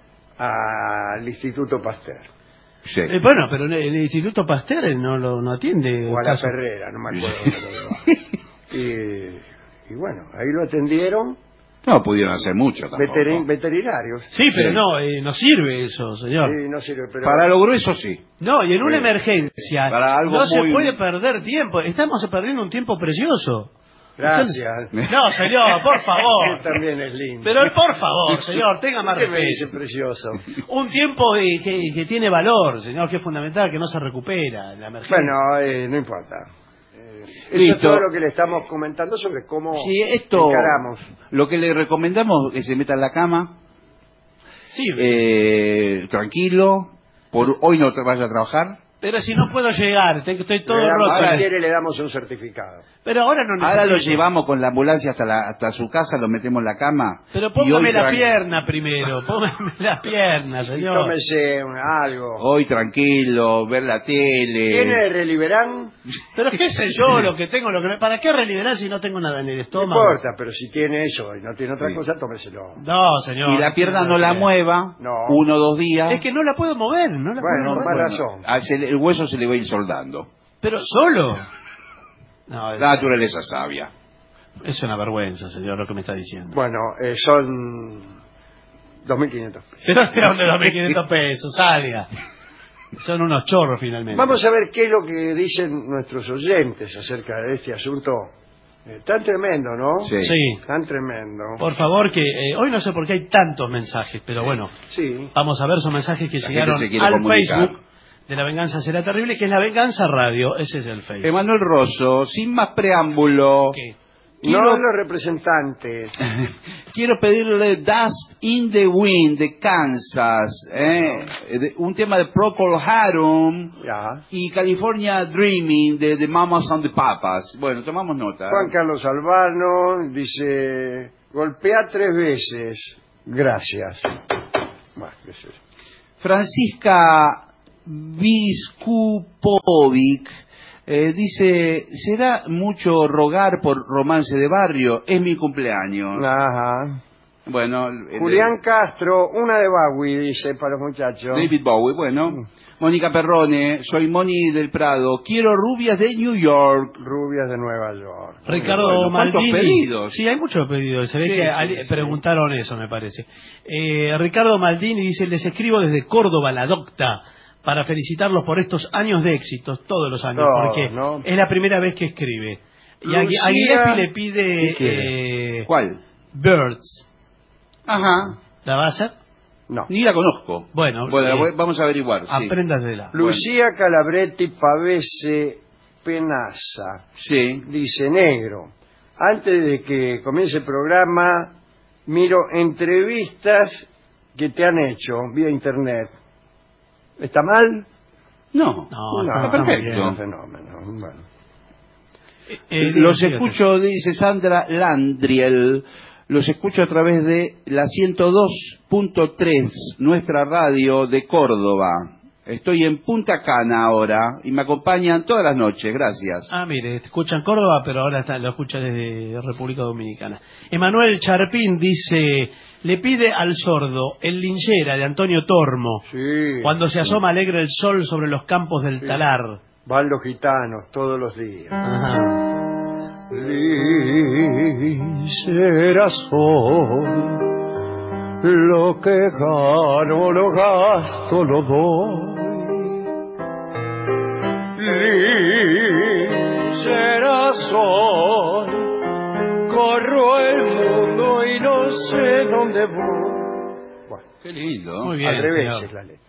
al Instituto Pasteur Sí. Bueno, pero el Instituto Pasteur no atiende. o a la casos. Ferrera, no me acuerdo dónde lo llevaba. Y bueno, ahí lo atendieron No pudieron hacer mucho tampoco. veterinarios. Sí, pero Sí. no sirve eso, señor. Sí, no sirve, pero Para lo grueso sí. No, y en una Sí. emergencia Para algo no se muy- puede perder tiempo. Estamos perdiendo un tiempo precioso. gracias. No, señor, por favor. Él también es lindo. Pero por favor, señor, tenga más ¿Qué me dice respeto. precioso? Un tiempo que tiene valor, señor, que es fundamental, que no se recupera la emergencia. Bueno, no importa. Eso Listo. es todo lo que le estamos comentando sobre cómo Sí, esto, encaramos. lo que le recomendamos es que se meta en la cama, Sí, tranquilo, por hoy no te vaya a trabajar, Pero si no puedo llegar, estoy todo roto. Si quiere le damos un certificado. Pero ahora no necesito. Ahora lo llevamos con la ambulancia hasta su casa, lo metemos en la cama. Pero póngame la pierna primero, póngame la pierna, señor. Tómese algo. Hoy tranquilo, ver la tele. ¿Tiene Reliberán? Pero qué sé yo, lo que tengo, ¿para qué Reliberán si no tengo nada en el No estómago? importa, pero si tiene eso y no tiene otra cosa, tómeselo. No, señor. Y la pierna no la mueva, No. 1 o 2 días. Es que no la puedo mover, no la Bueno, puedo más mover. razón. El hueso se le va a ir soldando. Pero solo. No, La naturaleza sabia. es una vergüenza, señor, lo que me está diciendo. Bueno, son 2.500 pesos. Pero ¿de dónde 2.500 pesos? Salga. Son unos chorros finalmente. Vamos a ver qué es lo que dicen nuestros oyentes acerca de este asunto. Tan tremendo, ¿no? Sí. Sí. Tan tremendo. Por favor, que hoy no sé por qué hay tantos mensajes, pero bueno, Sí. vamos a ver, son mensajes que La llegaron gente se quiere al comunicar. Facebook de La Venganza Será Terrible, que es La Venganza Radio, ese es el Facebook. Emanuel Rosso, sin más preámbulo, ¿Qué? No los representantes. quiero pedirle Dust in the Wind de Kansas, un tema de Procol Harum Ya. y California Dreaming de The Mamas and the Papas. Bueno, tomamos nota. Juan Carlos Albano dice: golpea 3 veces. Gracias. Bueno, qué sé yo. Francisca Viskupovic dice, ¿será mucho rogar por Romance de Barrio? Es mi cumpleaños. Ajá. Bueno, Julián Castro, una de Bowie, dice para los muchachos. David Bowie, bueno. Mónica Perrone, soy Moni del Prado, quiero rubias de New York. Rubias de Nueva York. Ricardo Bueno, ¿cuántos Maldini. pedidos? Sí, hay muchos pedidos. Se ve Sí, que sí. preguntaron eso, me parece. Ricardo Maldini dice: les escribo desde Córdoba, la docta, para felicitarlos por estos años de éxitos, todos los años, Todos, porque ¿no? es la primera vez que escribe. Y a Lucía- Gillespie le ¿Qué pide quiere? ¿Cuál? Birds. Ajá. ¿La va a hacer? No. Ni la conozco. Bueno, vamos a averiguar. Sí. apréndasela. Lucía Calabretti Pavese Penaza Sí. dice: negro, antes de que comience el programa, miro entrevistas que te han hecho vía internet. ¿Está mal? No. No, No, está perfecto. muy bien. un fenómeno. Bueno. Los Fíjate. escucho, dice Sandra Landriel, los escucho a través de la 102.3, nuestra radio de Córdoba. Estoy en Punta Cana ahora y me acompañan todas las noches, gracias. Ah, mire, te escuchan Córdoba, pero ahora lo escucha desde República Dominicana. Emanuel Charpín dice: le pide al sordo El Linchera de Antonio Tormo, Sí. cuando se asoma alegre el sol sobre los campos del Sí. talar. Van los gitanos todos los días. Ajá. Será sol, lo que gano lo gasto, lo doy. Será sol, corro el mundo y no sé dónde voy. Bueno, Qué lindo. Muy bien, al revés señor. es la letra.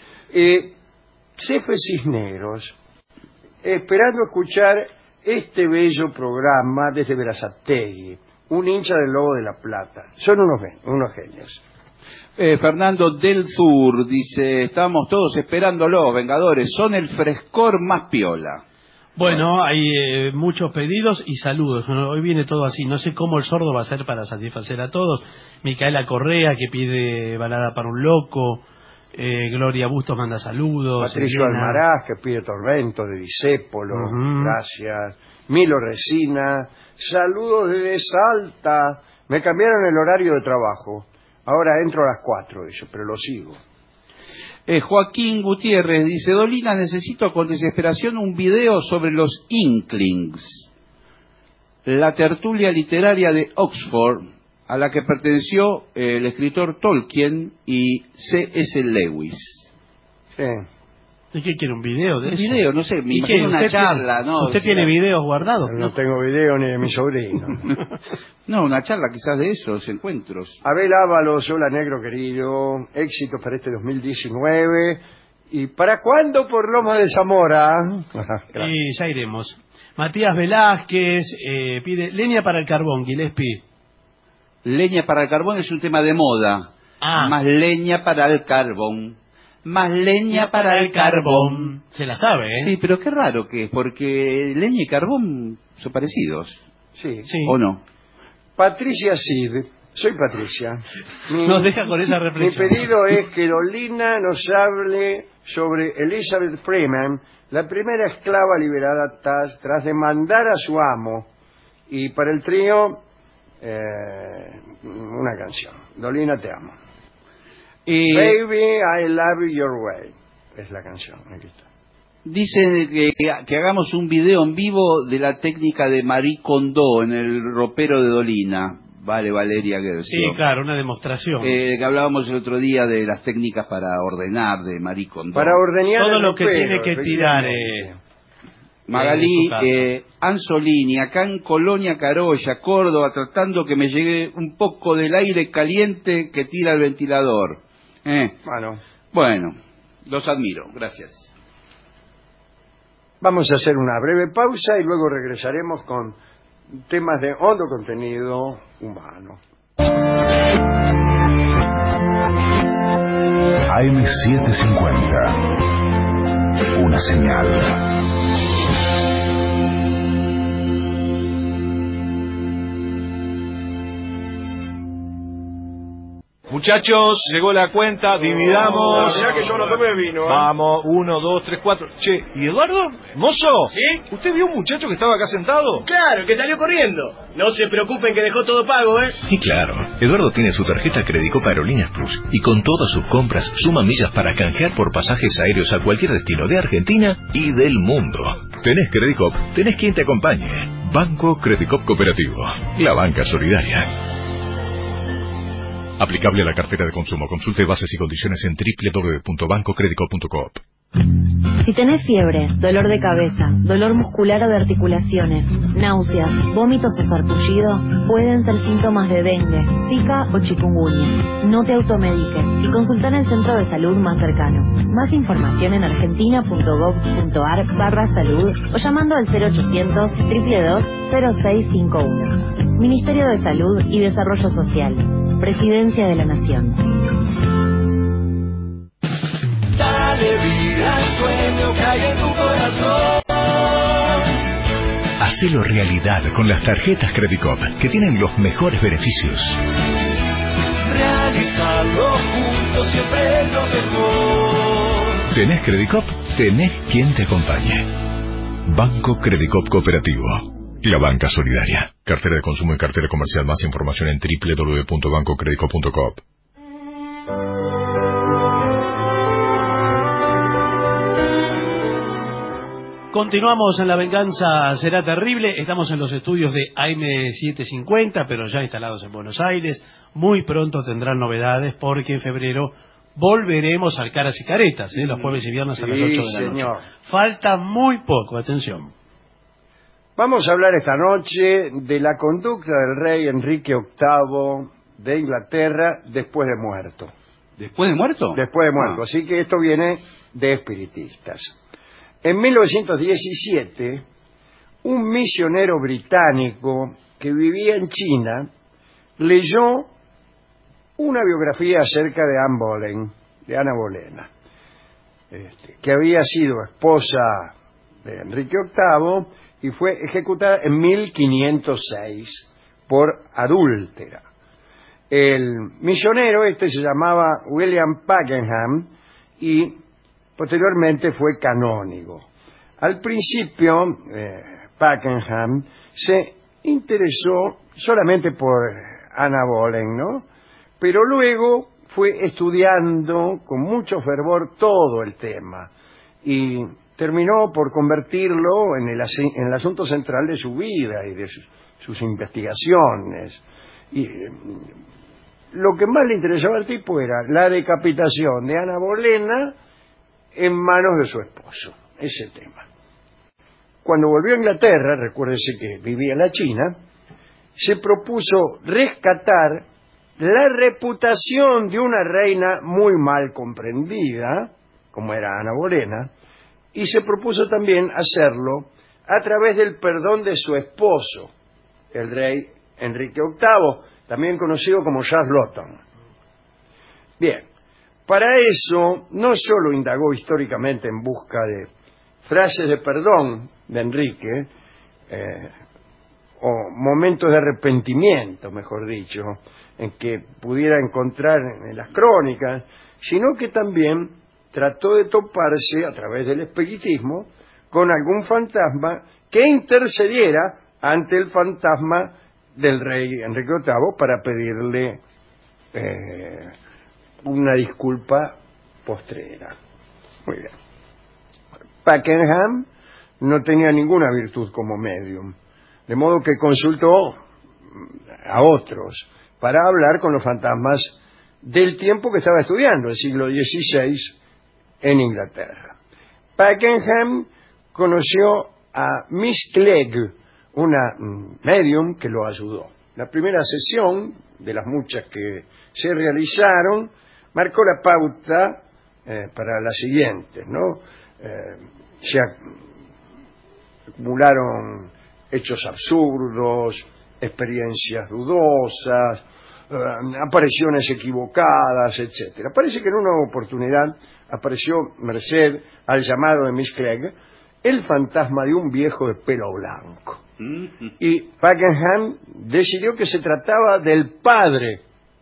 Cefe Cisneros, esperando escuchar este bello programa desde Berazategui, un hincha del Lobo de la Plata. Son unos genios. Fernando del Sur dice, estamos todos esperándolos, Vengadores, son el frescor más piola. Bueno, hay muchos pedidos y saludos. Hoy viene todo así. No sé cómo el sordo va a hacer para satisfacer a todos. Micaela Correa, que pide balada para un loco. Gloria Bustos manda saludos. Patricio Elena. Almaraz, que pide Tormento de Disépolo. Ujú. Gracias. Milo Resina, saludos desde Salta. Me cambiaron el horario de trabajo. Ahora entro a las 4, dice, pero lo sigo. Joaquín Gutiérrez dice, Dolina, necesito con desesperación un video sobre los Inklings, la tertulia literaria de Oxford, a la que perteneció el escritor Tolkien y C.S. Lewis. Sí. ¿De qué quiere un video de Un eso? video, no sé, me ¿Y imagino qué? una ¿Usted charla, tiene, ¿no? ¿Usted tiene videos guardados? No tengo video ni de mi sobrino. No, una charla quizás de esos encuentros. Abel Ábalos, hola negro querido, éxitos para este 2019. ¿Y para cuándo por Loma de Zamora? Gracias. Y ya iremos. Matías Velázquez pide leña para el carbón, Gillespie. Leña para el carbón es un tema de moda. Ah. Más leña para el carbón. más leña para el carbón. Se la sabe, ¿eh? Sí, pero qué raro que es, porque leña y carbón son parecidos. Sí. Sí. ¿O no? Patricia Cid. Soy Patricia. Nos deja con esa Mi reflexión. pedido es que Dolina nos hable sobre Elizabeth Freeman, la primera esclava liberada tras demandar a su amo. Y para el trío, una canción. Dolina, te amo. Baby, I love your way. Es la canción. Aquí está. Dicen que hagamos un video en vivo de la técnica de Marie Kondo en el ropero de Dolina. Vale, Valeria Gercio. Sí, claro, una demostración. Que hablábamos el otro día de las técnicas para ordenar de Marie Kondo. Para ordeñar Todo el lo que ropero, tiene que tirar. efectivamente. Magalí en su casa. Anzolini, acá en Colonia Carolla, Córdoba, tratando que me llegue un poco del aire caliente que tira el ventilador. Bueno, los admiro, gracias. Vamos a hacer una breve pausa y luego regresaremos con temas de hondo contenido humano. AM750. Una señal. Muchachos, llegó la cuenta, dividamos. Mirá que yo no tomé vino. Vamos, 1, 2, 3, 4. Che, ¿y Eduardo? ¿Mozo? ¿Sí? ¿Usted vio un muchacho que estaba acá sentado? Claro, que salió corriendo. No se preocupen que dejó todo pago, ¿eh? Y claro, Eduardo tiene su tarjeta Credicop Aerolíneas Plus y con todas sus compras suma millas para canjear por pasajes aéreos a cualquier destino de Argentina y del mundo. Tenés Credicop, tenés quien te acompañe. Banco Credicop Cooperativo, la banca solidaria. Aplicable a la cartera de consumo. Consulte bases y condiciones en www.bancocredico.coop. Si tenés fiebre, dolor de cabeza, dolor muscular o de articulaciones, náuseas, vómitos o sarpullido, pueden ser síntomas de dengue, zika o chikungunya. No te automediques y consulta en el centro de salud más cercano. Más información en argentina.gov.ar/salud o llamando al 0800 222 0651. Ministerio de Salud y Desarrollo Social. Presidencia de la Nación. Dale vida al sueño que hay en tu corazón. Hacelo realidad con las tarjetas Credicop, que tienen los mejores beneficios. Realizarlo juntos siempre es lo mejor. ¿Tenés Credicop? Tenés quien te acompañe. Banco Credicop Cooperativo, la banca solidaria. Cartera de consumo y cartera comercial. Más información en www.bancocredico.coop. Continuamos en La Venganza Será Terrible. Estamos en los estudios de AM750, pero ya instalados en Buenos Aires. Muy pronto tendrán novedades porque en febrero volveremos al Caras y Caretas, los jueves y viernes a las 8 de la señor. noche. Falta muy poco, atención. Vamos a hablar esta noche de la conducta del rey Enrique VIII de Inglaterra después de muerto. ¿Después de muerto? Después de muerto. Así que esto viene de espiritistas. En 1917, un misionero británico que vivía en China leyó una biografía acerca de Anne Boleyn, de Ana Bolena, que había sido esposa de Enrique VIII y fue ejecutada en 1506 por adúltera. El misionero se llamaba William Pakenham y posteriormente fue canónigo. Al principio, Pakenham se interesó solamente por Ana Boleyn, ¿no? Pero luego fue estudiando con mucho fervor todo el tema y terminó por convertirlo en el asunto central de su vida y de sus investigaciones. Y lo que más le interesaba al tipo era la decapitación de Ana Bolena en manos de su esposo, ese tema. Cuando volvió a Inglaterra, recuérdese que vivía en la China, se propuso rescatar la reputación de una reina muy mal comprendida, como era Ana Bolena, y se propuso también hacerlo a través del perdón de su esposo, el rey Enrique VIII, también conocido como Charles Lawton. Bien, Para eso, no solo indagó históricamente en busca de frases de perdón de Enrique, o momentos de arrepentimiento, mejor dicho, en que pudiera encontrar en las crónicas, sino que también trató de toparse a través del espiritismo con algún fantasma que intercediera ante el fantasma del rey Enrique VIII para pedirle una disculpa postrera. Muy bien. Pakenham no tenía ninguna virtud como medium, de modo que consultó a otros para hablar con los fantasmas del tiempo que estaba estudiando, el siglo XVI, en Inglaterra. Pakenham conoció a Miss Clegg, una medium que lo ayudó. La primera sesión, de las muchas que se realizaron, marcó la pauta para las siguientes, ¿no? Se acumularon hechos absurdos, experiencias dudosas, apariciones equivocadas, etcétera. Parece que en una oportunidad apareció, merced al llamado de Miss Clegg, el fantasma de un viejo de pelo blanco. Y Pakenham decidió que se trataba del padre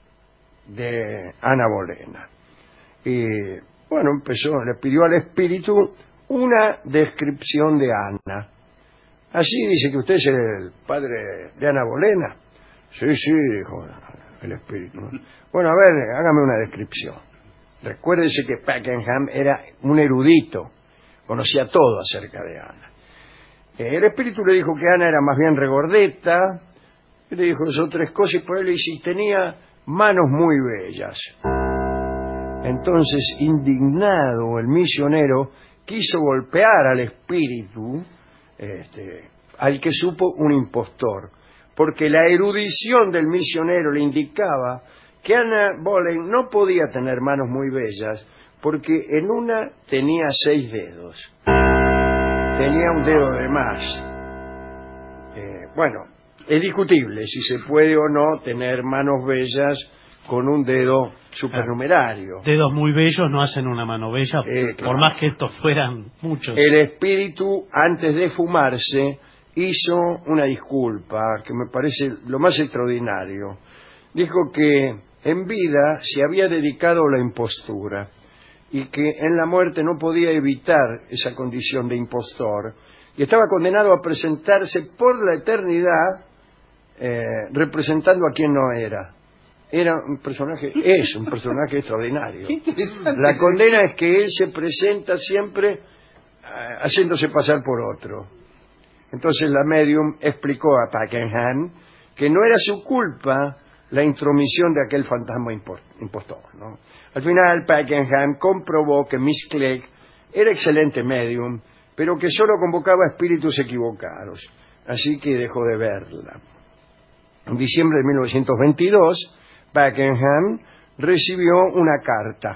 de Ana Bolena. Y bueno, le pidió al espíritu una descripción de Ana. Así dice que usted es el padre de Ana Bolena. Sí, dijo el espíritu. Bueno, a ver, hágame una descripción. Recuérdese que Pakenham era un erudito, conocía todo acerca de Ana. El espíritu le dijo que Ana era más bien regordeta, y le dijo eso tres cosas, y por él le dice, tenía manos muy bellas. Entonces, indignado, el misionero quiso golpear al espíritu, al que supo un impostor, porque la erudición del misionero le indicaba que Ana Boleyn no podía tener manos muy bellas, porque en una tenía 6 dedos. Tenía un dedo de más. Bueno, es discutible si se puede o no tener manos bellas con un dedo supernumerario. Dedos muy bellos no hacen una mano bella, claro. Por más que estos fueran muchos. El espíritu, antes de fumarse, hizo una disculpa que me parece lo más extraordinario. Dijo que en vida se había dedicado a la impostura y que en la muerte no podía evitar esa condición de impostor y estaba condenado a presentarse por la eternidad representando a quien no era. Es un personaje extraordinario. La condena es que él se presenta siempre haciéndose pasar por otro. Entonces la medium explicó a Pakenham que no era su culpa la intromisión de aquel fantasma impostor, ¿no? Al final Pakenham comprobó que Miss Clegg era excelente medium, pero que solo convocaba espíritus equivocados, así que dejó de verla. En diciembre de 1922, Pakenham recibió una carta.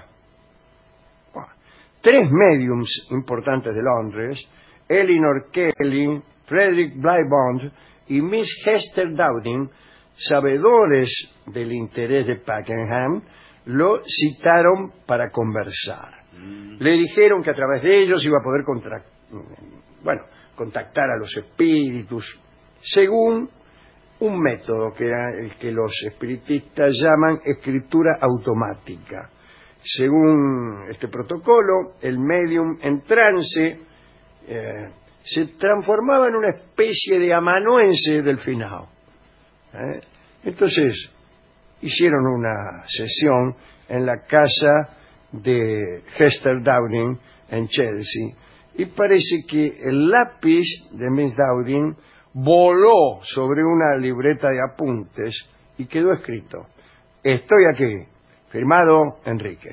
3 mediums importantes de Londres, Elinor Kelly, Frederick Bligh-Bond y Miss Hester Dowding, sabedores del interés de Pakenham, lo citaron para conversar. Le dijeron que a través de ellos iba a poder contactar a los espíritus, según un método que era el que los espiritistas llaman escritura automática. Según este protocolo, el medium en trance se transformaba en una especie de amanuense del finado. Entonces hicieron una sesión en la casa de Hester Dowding en Chelsea y parece que el lápiz de Miss Dowding voló sobre una libreta de apuntes y quedó escrito: estoy aquí, firmado Enrique.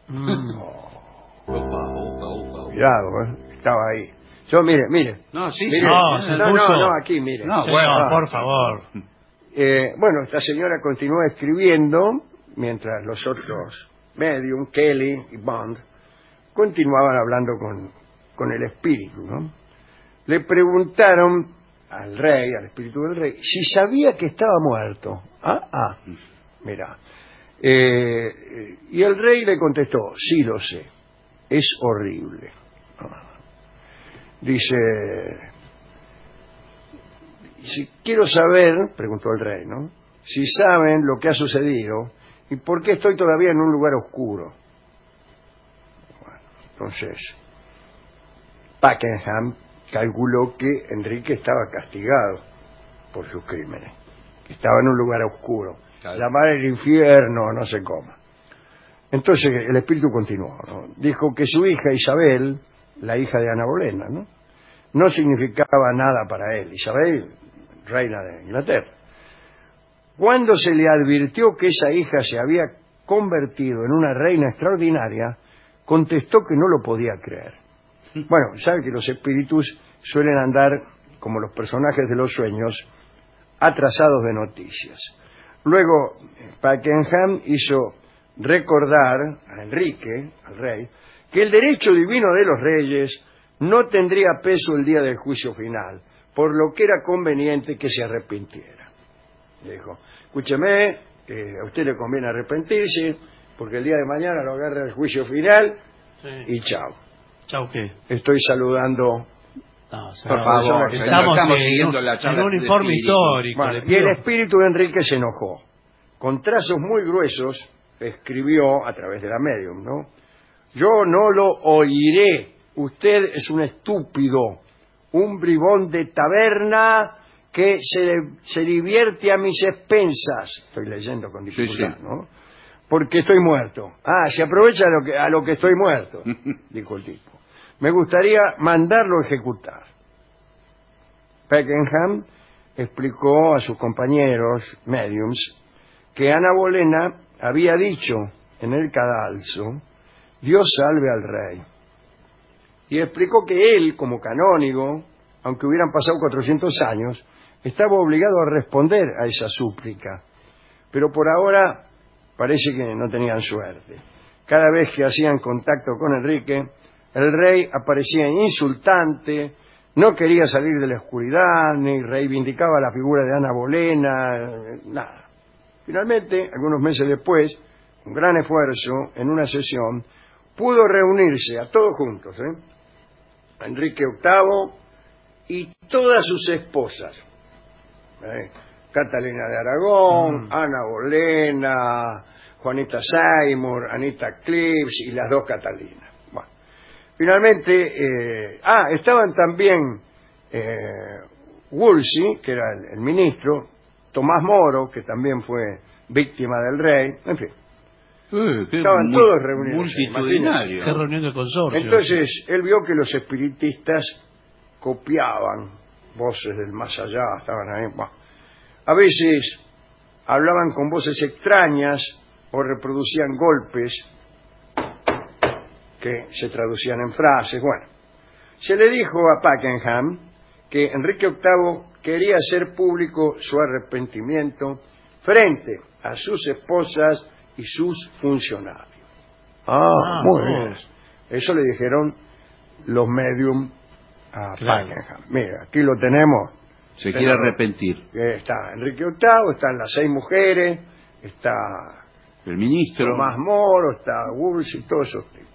Cuidado, estaba ahí. Yo, mire. No, sí, mire, sí. No, aquí, mire. No, Señor, por favor. Bueno, esta señora continuó escribiendo mientras los otros medium, Kelly y Bond, continuaban hablando con el espíritu, ¿no? Le preguntaron al rey, al espíritu del rey, si sabía que estaba muerto. Mira. Y el rey le contestó, sí lo sé, es horrible. Dice, si quiero saber, preguntó el rey, ¿no? Si saben lo que ha sucedido y por qué estoy todavía en un lugar oscuro. Bueno, entonces, Pakenham calculó que Enrique estaba castigado por sus crímenes, que estaba en un lugar oscuro, llamar el infierno, no sé cómo. Entonces el espíritu continuó, ¿no? Dijo que su hija Isabel, la hija de Ana Bolena, no significaba nada para él. Isabel, reina de Inglaterra. Cuando se le advirtió que esa hija se había convertido en una reina extraordinaria, contestó que no lo podía creer. Bueno, sabe que los espíritus suelen andar, como los personajes de los sueños, atrasados de noticias. Luego, Pakenham hizo recordar a Enrique, al rey, que el derecho divino de los reyes no tendría peso el día del juicio final, por lo que era conveniente que se arrepintiera. Le dijo, escúcheme, a usted le conviene arrepentirse, porque el día de mañana lo agarra el juicio final, y chao. ¿Chao qué? Estoy saludando... No, por favor, estamos siguiendo la charla en un informe histórico. Bueno, y el espíritu de Enrique se enojó. Con trazos muy gruesos, escribió a través de la medium, ¿no? Yo no lo oiré. Usted es un estúpido, un bribón de taberna que se divierte a mis expensas. Estoy leyendo con dificultad, sí. ¿No? Porque estoy muerto. Ah, se aprovecha a lo que estoy muerto, dijo el tipo. Me gustaría mandarlo a ejecutar. Pakenham explicó a sus compañeros mediums que Ana Bolena había dicho en el cadalso, Dios salve al rey. Y explicó que él, como canónigo, aunque hubieran pasado 400 años, estaba obligado a responder a esa súplica. Pero por ahora parece que no tenían suerte. Cada vez que hacían contacto con Enrique, el rey aparecía insultante, no quería salir de la oscuridad, ni reivindicaba la figura de Ana Bolena, nada. Finalmente, algunos meses después, con gran esfuerzo, en una sesión, pudo reunirse a todos juntos, a Enrique VIII y todas sus esposas. Catalina de Aragón, Ana Bolena, Juanita Seymour, Anita Clips y las dos Catalinas. Bueno, finalmente, estaban también Wolsey, que era el ministro, Tomás Moro, que también fue víctima del rey, en fin. Estaban todos reunidos. Multitudinario. Qué reunión de consorcio. Entonces, él vio que los espiritistas copiaban voces del más allá, estaban ahí. Bueno, a veces hablaban con voces extrañas o reproducían golpes que se traducían en frases. Bueno, se le dijo a Pakenham que Enrique VIII quería hacer público su arrepentimiento frente a sus esposas y sus funcionarios. Muy bien. Eso le dijeron los medium a Pakenham. Mira, aquí lo tenemos. Se quiere arrepentir. Está Enrique VIII, están las 6 mujeres, está el ministro, Tomás Moro, está Wolsey y todos esos tipos.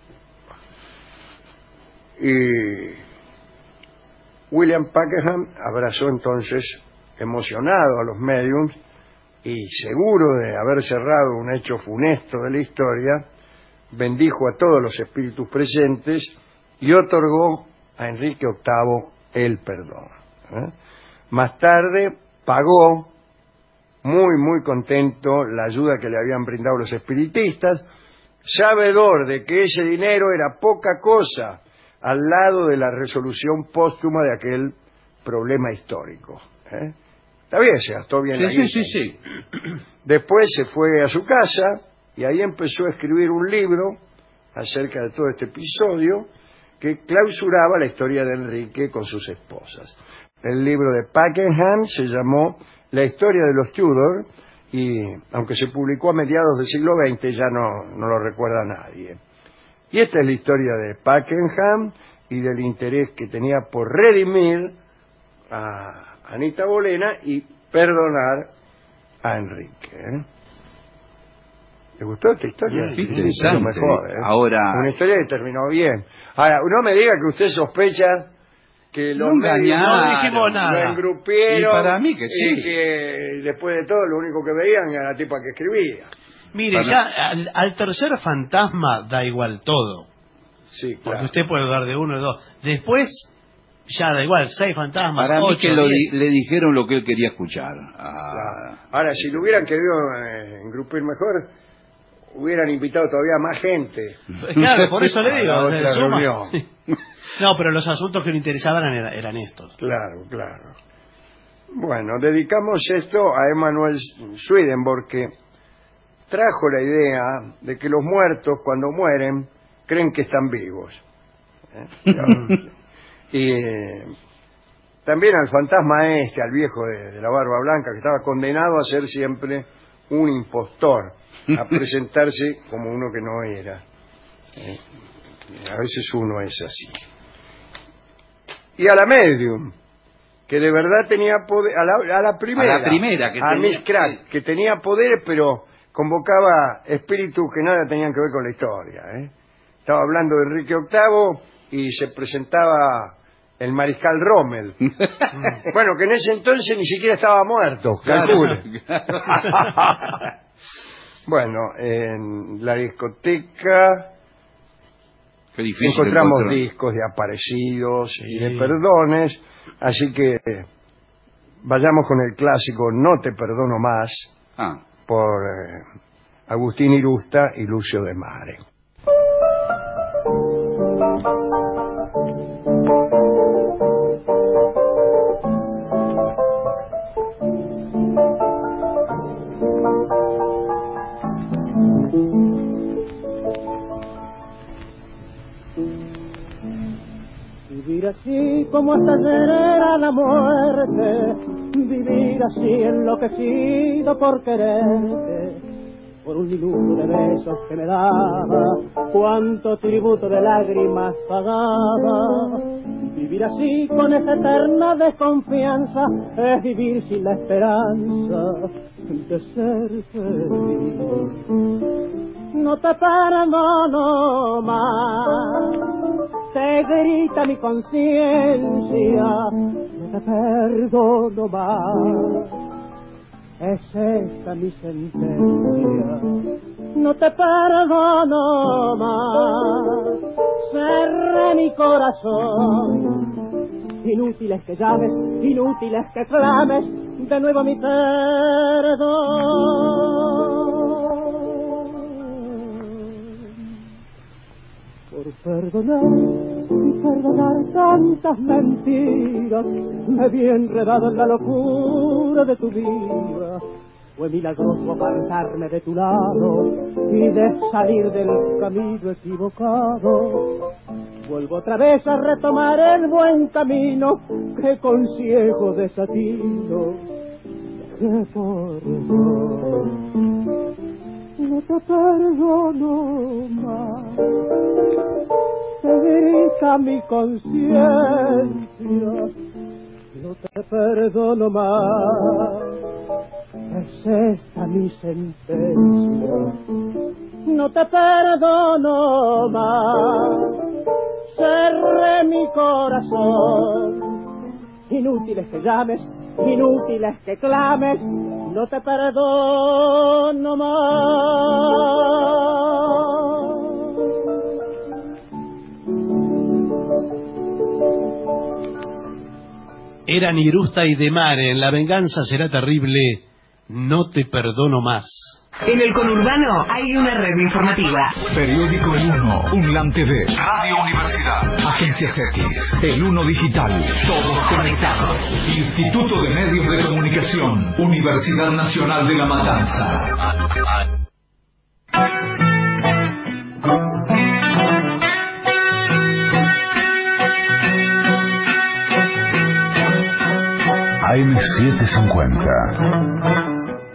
Y William Pakenham abrazó entonces, emocionado, a los mediums, y seguro de haber cerrado un hecho funesto de la historia, bendijo a todos los espíritus presentes y otorgó a Enrique VIII el perdón. Más tarde pagó, muy contento, la ayuda que le habían brindado los espiritistas, sabedor de que ese dinero era poca cosa al lado de la resolución póstuma de aquel problema histórico. Está bien, se gastó bien la guita. Sí. Después se fue a su casa y ahí empezó a escribir un libro acerca de todo este episodio que clausuraba la historia de Enrique con sus esposas. El libro de Pakenham se llamó La historia de los Tudor y, aunque se publicó a mediados del siglo XX, ya no lo recuerda nadie. Y esta es la historia de Pakenham y del interés que tenía por redimir a Anita Bolena y perdonar a Enrique. ¿Te gustó esta historia? Qué interesante. Mejor, ¿eh? Ahora, una historia que terminó bien. Ahora, no me diga que usted sospecha que los No medios engañaron. No dijimos lo nada. engrupieron. Y para mí que sí. Y que después de todo lo único que veían era la tipa que escribía. Mire, ya al tercer fantasma da igual todo. Sí, claro. Porque usted puede dar de uno o dos. Después, ya da igual, 6 fantasmas, para mí 8, que 10. le dijeron lo que él quería escuchar. Claro. Ahora, si lo hubieran querido engrupir mejor, hubieran invitado todavía más gente. Claro, por eso le A digo. la se otra suma. reunión. Sí. No, pero los asuntos que le interesaban eran estos. Claro, claro. Bueno, dedicamos esto a Emanuel Swedenborg, que trajo la idea de que los muertos, cuando mueren, creen que están vivos. Y también al fantasma al viejo de la barba blanca, que estaba condenado a ser siempre un impostor, a presentarse como uno que no era. A veces uno es así. Y a la medium, que de verdad tenía poder, a la primera, que a tenía, Miss Crack, que tenía poderes, pero convocaba espíritus que nada tenían que ver con la historia. Estaba hablando de Enrique VIII y se presentaba el mariscal Rommel. Bueno, que en ese entonces ni siquiera estaba muerto, calcule. Bueno, en la discoteca Qué difícil encontramos encontrar. discos de aparecidos y de perdones, así que vayamos con el clásico No te perdono más, por Agustín Irusta y Lucio de Mare. Vivir así como hasta ayer era la muerte, vivir así enloquecido por quererte, por un minuto de besos que me daba, cuánto tributo de lágrimas pagaba. Vivir así con esa eterna desconfianza es vivir sin la esperanza de ser feliz. No te perdono más, te grita mi conciencia, no te perdono más, es esta mi sentencia. No te perdono más, cerré mi corazón, inútil es que llames, inútil es que clames de nuevo mi perdón. Por perdonar y perdonar tantas mentiras, me vi enredado en la locura de tu vida. Fue milagroso apartarme de tu lado y de salir del camino equivocado. Vuelvo otra vez a retomar el buen camino que con ciego desatino dejé por error. No te perdono más, te grita mi conciencia, no te perdono más, es esta mi sentencia. No te perdono más, cerré mi corazón, inútil es que llames, inútil es que clames, no te perdono más. Eran Irusta y de Mare, en La venganza será terrible, no te perdono más. En el conurbano hay una red informativa. Periódico El Uno, Unlam TV, Radio Universidad, Agencias X, El Uno Digital, todos conectados. Instituto de Medios de Comunicación, Universidad Nacional de La Matanza. AM750.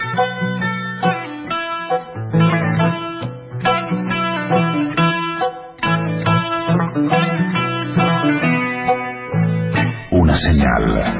Una señal.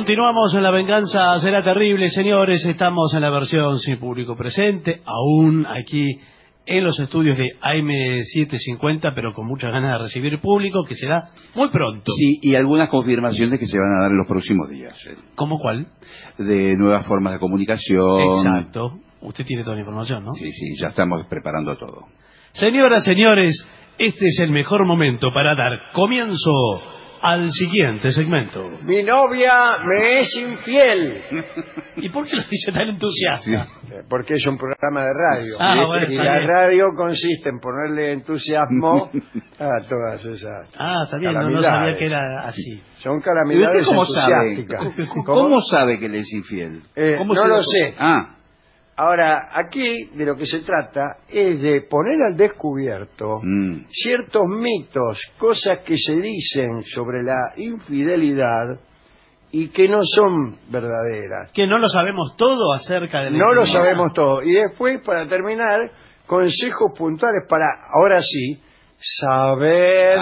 Continuamos en La Venganza Será Terrible, señores. Estamos en la versión sin público presente, aún aquí en los estudios de AM750, pero con muchas ganas de recibir público, que será muy pronto. Sí, y algunas confirmaciones que se van a dar en los próximos días. ¿Cómo cuál? De nuevas formas de comunicación. Exacto. Usted tiene toda la información, ¿no? Sí, ya estamos preparando todo. Señoras, señores, este es el mejor momento para dar comienzo al siguiente segmento. Mi novia me es infiel. ¿Y por qué lo dice tan entusiasta? Porque es un programa de radio. Bueno, y la radio consiste en ponerle entusiasmo a todas esas está bien, no sabía que era así. Son calamidades entusiásticas. ¿Cómo sabe que le es infiel? No lo sé. Ah. Ahora, aquí de lo que se trata es de poner al descubierto ciertos mitos, cosas que se dicen sobre la infidelidad y que no son verdaderas. Que no lo sabemos todo acerca de la No lo infidelidad. sabemos todo. Y después, para terminar, consejos puntuales para, ahora sí, saber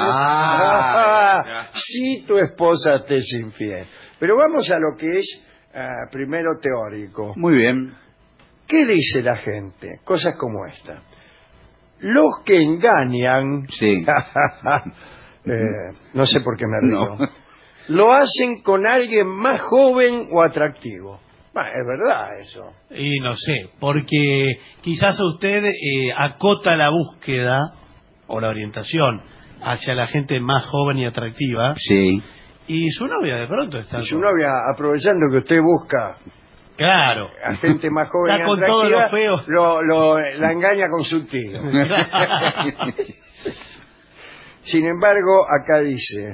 si tu esposa te es infiel. Pero vamos a lo que es primero teórico. Muy bien. ¿Qué dice la gente? Cosas como esta. Los que engañan, sí. No sé por qué me río, no. Lo hacen con alguien más joven o atractivo. Es verdad eso. Y no sé, porque quizás usted acota la búsqueda o la orientación hacia la gente más joven y atractiva. Sí. Y su novia de pronto está... Y su novia, aprovechando que usted busca... Claro. A gente más joven está y con atractiva, todos los feos. La engaña con su tío. Sin embargo, acá dice,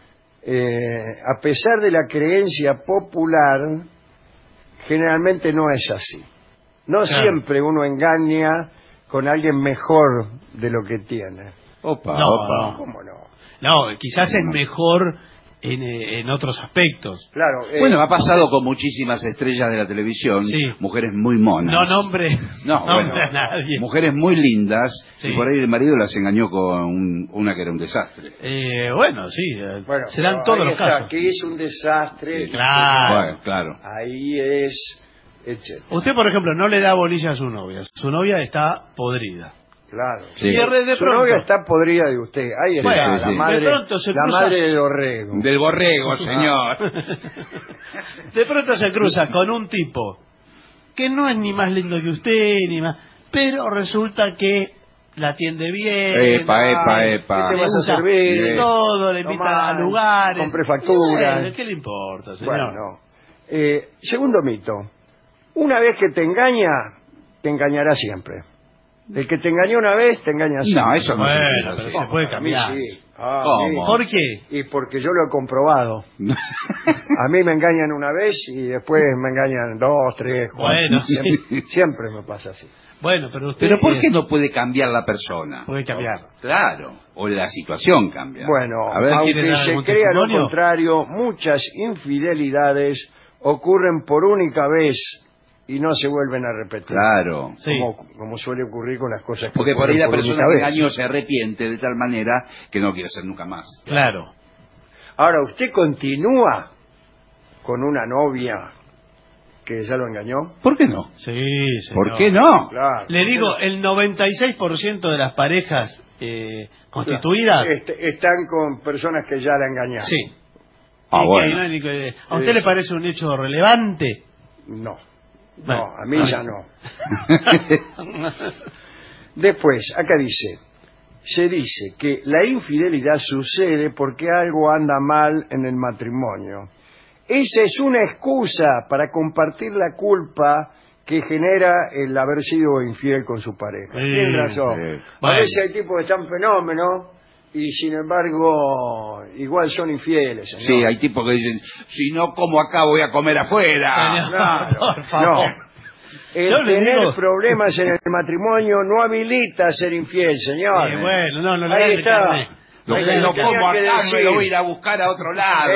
a pesar de la creencia popular, generalmente no es así. No siempre uno engaña con alguien mejor de lo que tiene. Opa. ¿Cómo no? No, quizás es mejor en otros aspectos. Claro. Bueno, ha pasado con muchísimas estrellas de la televisión, mujeres muy monas. No nombre a nadie. Mujeres muy lindas, sí. Y por ahí el marido las engañó con una que era un desastre. Bueno, serán todos los casos. Aquí es un desastre. Sí, claro. Claro. Ahí es, etc. Usted, por ejemplo, no le da bolilla a su novia. Su novia está podrida. Claro. Sí. De su novia está podrida de usted. Ahí está, la madre, la madre del borrego. Del borrego, señor. De pronto se cruza con un tipo que no es ni más lindo que usted, ni más, pero resulta que la atiende bien. Epa. ¿Qué te vas a servir? Todo, le invita a lugares. Compre facturas. ¿Qué le importa, señor? Bueno, segundo mito. Una vez que te engaña, te engañará siempre. El que te engañó una vez, te engaña siempre. No, eso no pero se puede cambiar. A mí sí. ¿Cómo? ¿Por qué? Y porque yo lo he comprobado. A mí me engañan una vez y después me engañan 2, 3, 4. Bueno, siempre me pasa así. Bueno, pero ¿por qué no puede cambiar la persona? Puede cambiar. Claro, o la situación cambia. Bueno, a ver, aunque se crea lo contrario, muchas infidelidades ocurren por única vez y no se vuelven a repetir. Claro. Como suele ocurrir con las cosas que porque por ahí la persona que vez. engañó se arrepiente de tal manera que no quiere hacer nunca más. Claro. Ahora, ¿usted continúa con una novia que ya lo engañó? ¿Por qué no? Sí, señor. ¿Por qué no? Claro. Le digo, el 96% de las parejas constituidas... están con personas que ya la engañaron. Sí. Bueno. ¿A usted le parece un hecho relevante? No. Bueno, a mí ya no. Después, acá se dice que la infidelidad sucede porque algo anda mal en el matrimonio. Esa es una excusa para compartir la culpa que genera el haber sido infiel con su pareja. Tiene razón. A veces hay tipos que están fenómenos y sin embargo igual son infieles, señor. Sí, hay tipos que dicen, si no como acá voy a comer afuera. Claro, por favor. No. Tener problemas en el matrimonio no habilita a ser infiel, señor. Bueno, no ahí está. Lo que no como acá me lo voy a ir a buscar a otro lado.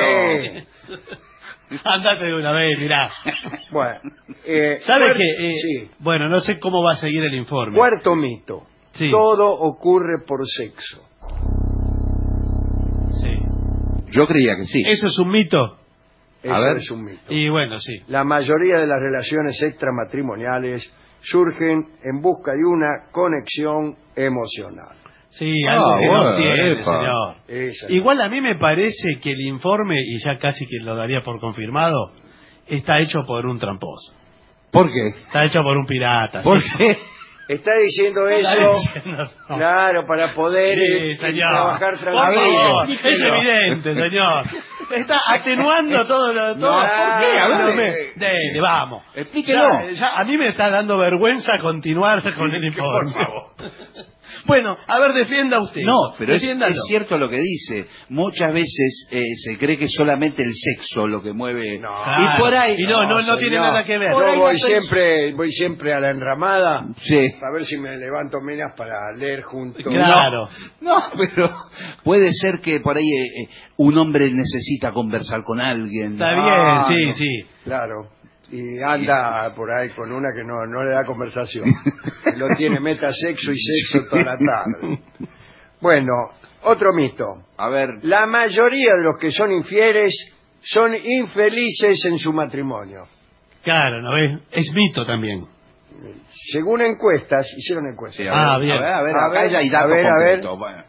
Andate de una vez, mirá. Bueno, ¿sabe qué? Sí. Bueno, no sé cómo va a seguir el informe. Cuarto mito. Sí. Todo ocurre por sexo. Sí. Yo creía que sí. ¿Eso es un mito? Eso es un mito. Y bueno, sí. La mayoría de las relaciones extramatrimoniales surgen en busca de una conexión emocional. Sí, algo que no tiene, epa. señor. Esa es. Igual a mí me parece que el informe, y ya casi que lo daría por confirmado, está hecho por un tramposo. ¿Por qué? Está hecho por un pirata. ¿Por sí. qué? Está diciendo Está eso, diciendo, no. claro, para poder Sí, señor. trabajar Por favor, tranquilo. es evidente, señor. Está atenuando todo lo... Todo. No, ¿Por qué? A ver, no, dele, vamos. Explíquelo. Ya, a mí me está dando vergüenza continuar con el informe. Por favor. Bueno, a ver, defienda usted. No, pero es Defiéndalo. cierto lo que dice. Muchas veces se cree que es solamente el sexo lo que mueve. No. Claro. Y por ahí. Y no tiene señor. nada que ver. Por ahí Yo la voy siempre a la enramada Sí. a ver si me levanto minas para leer juntos. Claro. No, pero puede ser que por ahí un hombre necesita conversar con alguien. Está bien, sí, no. sí. Claro. Y anda por ahí con una que no le da conversación. Lo tiene meta sexo y sexo toda la tarde. Bueno, otro mito. A ver. La mayoría de los que son infieles son infelices en su matrimonio. Claro, ¿no ves? Es mito también. Según encuestas, hicieron encuestas. Sí, bien. A ver, A acá ver, ya hay datos a ver. concretos. Bueno.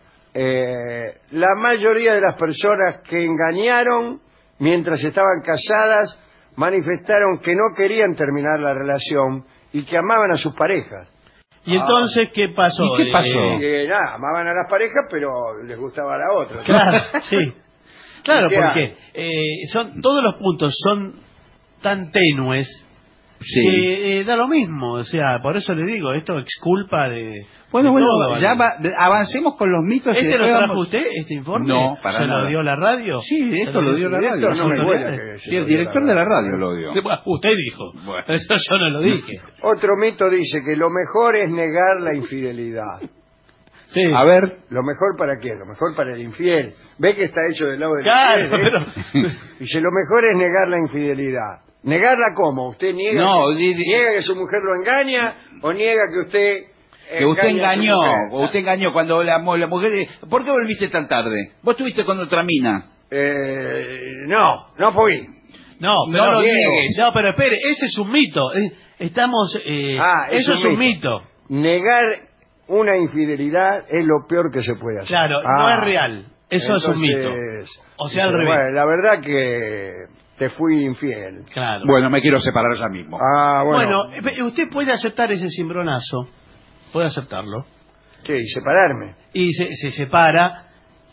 La mayoría de las personas que engañaron mientras estaban casadas manifestaron que no querían terminar la relación y que amaban a sus parejas. ¿Y entonces qué pasó? ¿Y qué pasó? Nada, amaban a las parejas, pero les gustaba a la otra. Claro, sí. Claro, ¿Y qué porque todos los puntos son tan tenues Sí. que da lo mismo. O sea, por eso le digo, esto es culpa de... Bueno, de bueno, todo, ya ¿vale? avancemos con los mitos. y ¿Este lo después trajo vamos- usted, este informe? No, para ¿Se nada. lo dio la radio? Sí, ¿Se esto lo dio la radio. Esto no me ¿Autoridades? cuela que se Sí, el lo dio director de la radio lo dio. Usted dijo. Bueno. Eso yo no lo dije. Otro mito dice que lo mejor es negar la infidelidad. Sí. A ver. ¿Lo mejor para quién? Lo mejor para el infiel. Ve que está hecho del lado del Claro, infiel, ¿eh? Dice, lo mejor es negar la infidelidad. ¿Negarla cómo? ¿Usted niega, niega que su mujer lo engaña o niega que usted... Que usted engaña a su engañó, mujer? o usted engañó cuando la mujer... ¿Por qué volviste tan tarde? ¿Vos estuviste con otra mina? No fui. No, No pero, lo niegues. No, pero espere, ese es un mito. Estamos... eso es un mito. Negar una infidelidad es lo peor que se puede hacer. Claro, no es real. Eso es un mito. O sea, al revés. Bueno, la verdad que te fui infiel. Claro. Bueno, me quiero separar ya mismo. Bueno. Bueno, usted puede aceptar ese cimbronazo. Puede aceptarlo. ¿Qué? ¿Y separarme? Y se separa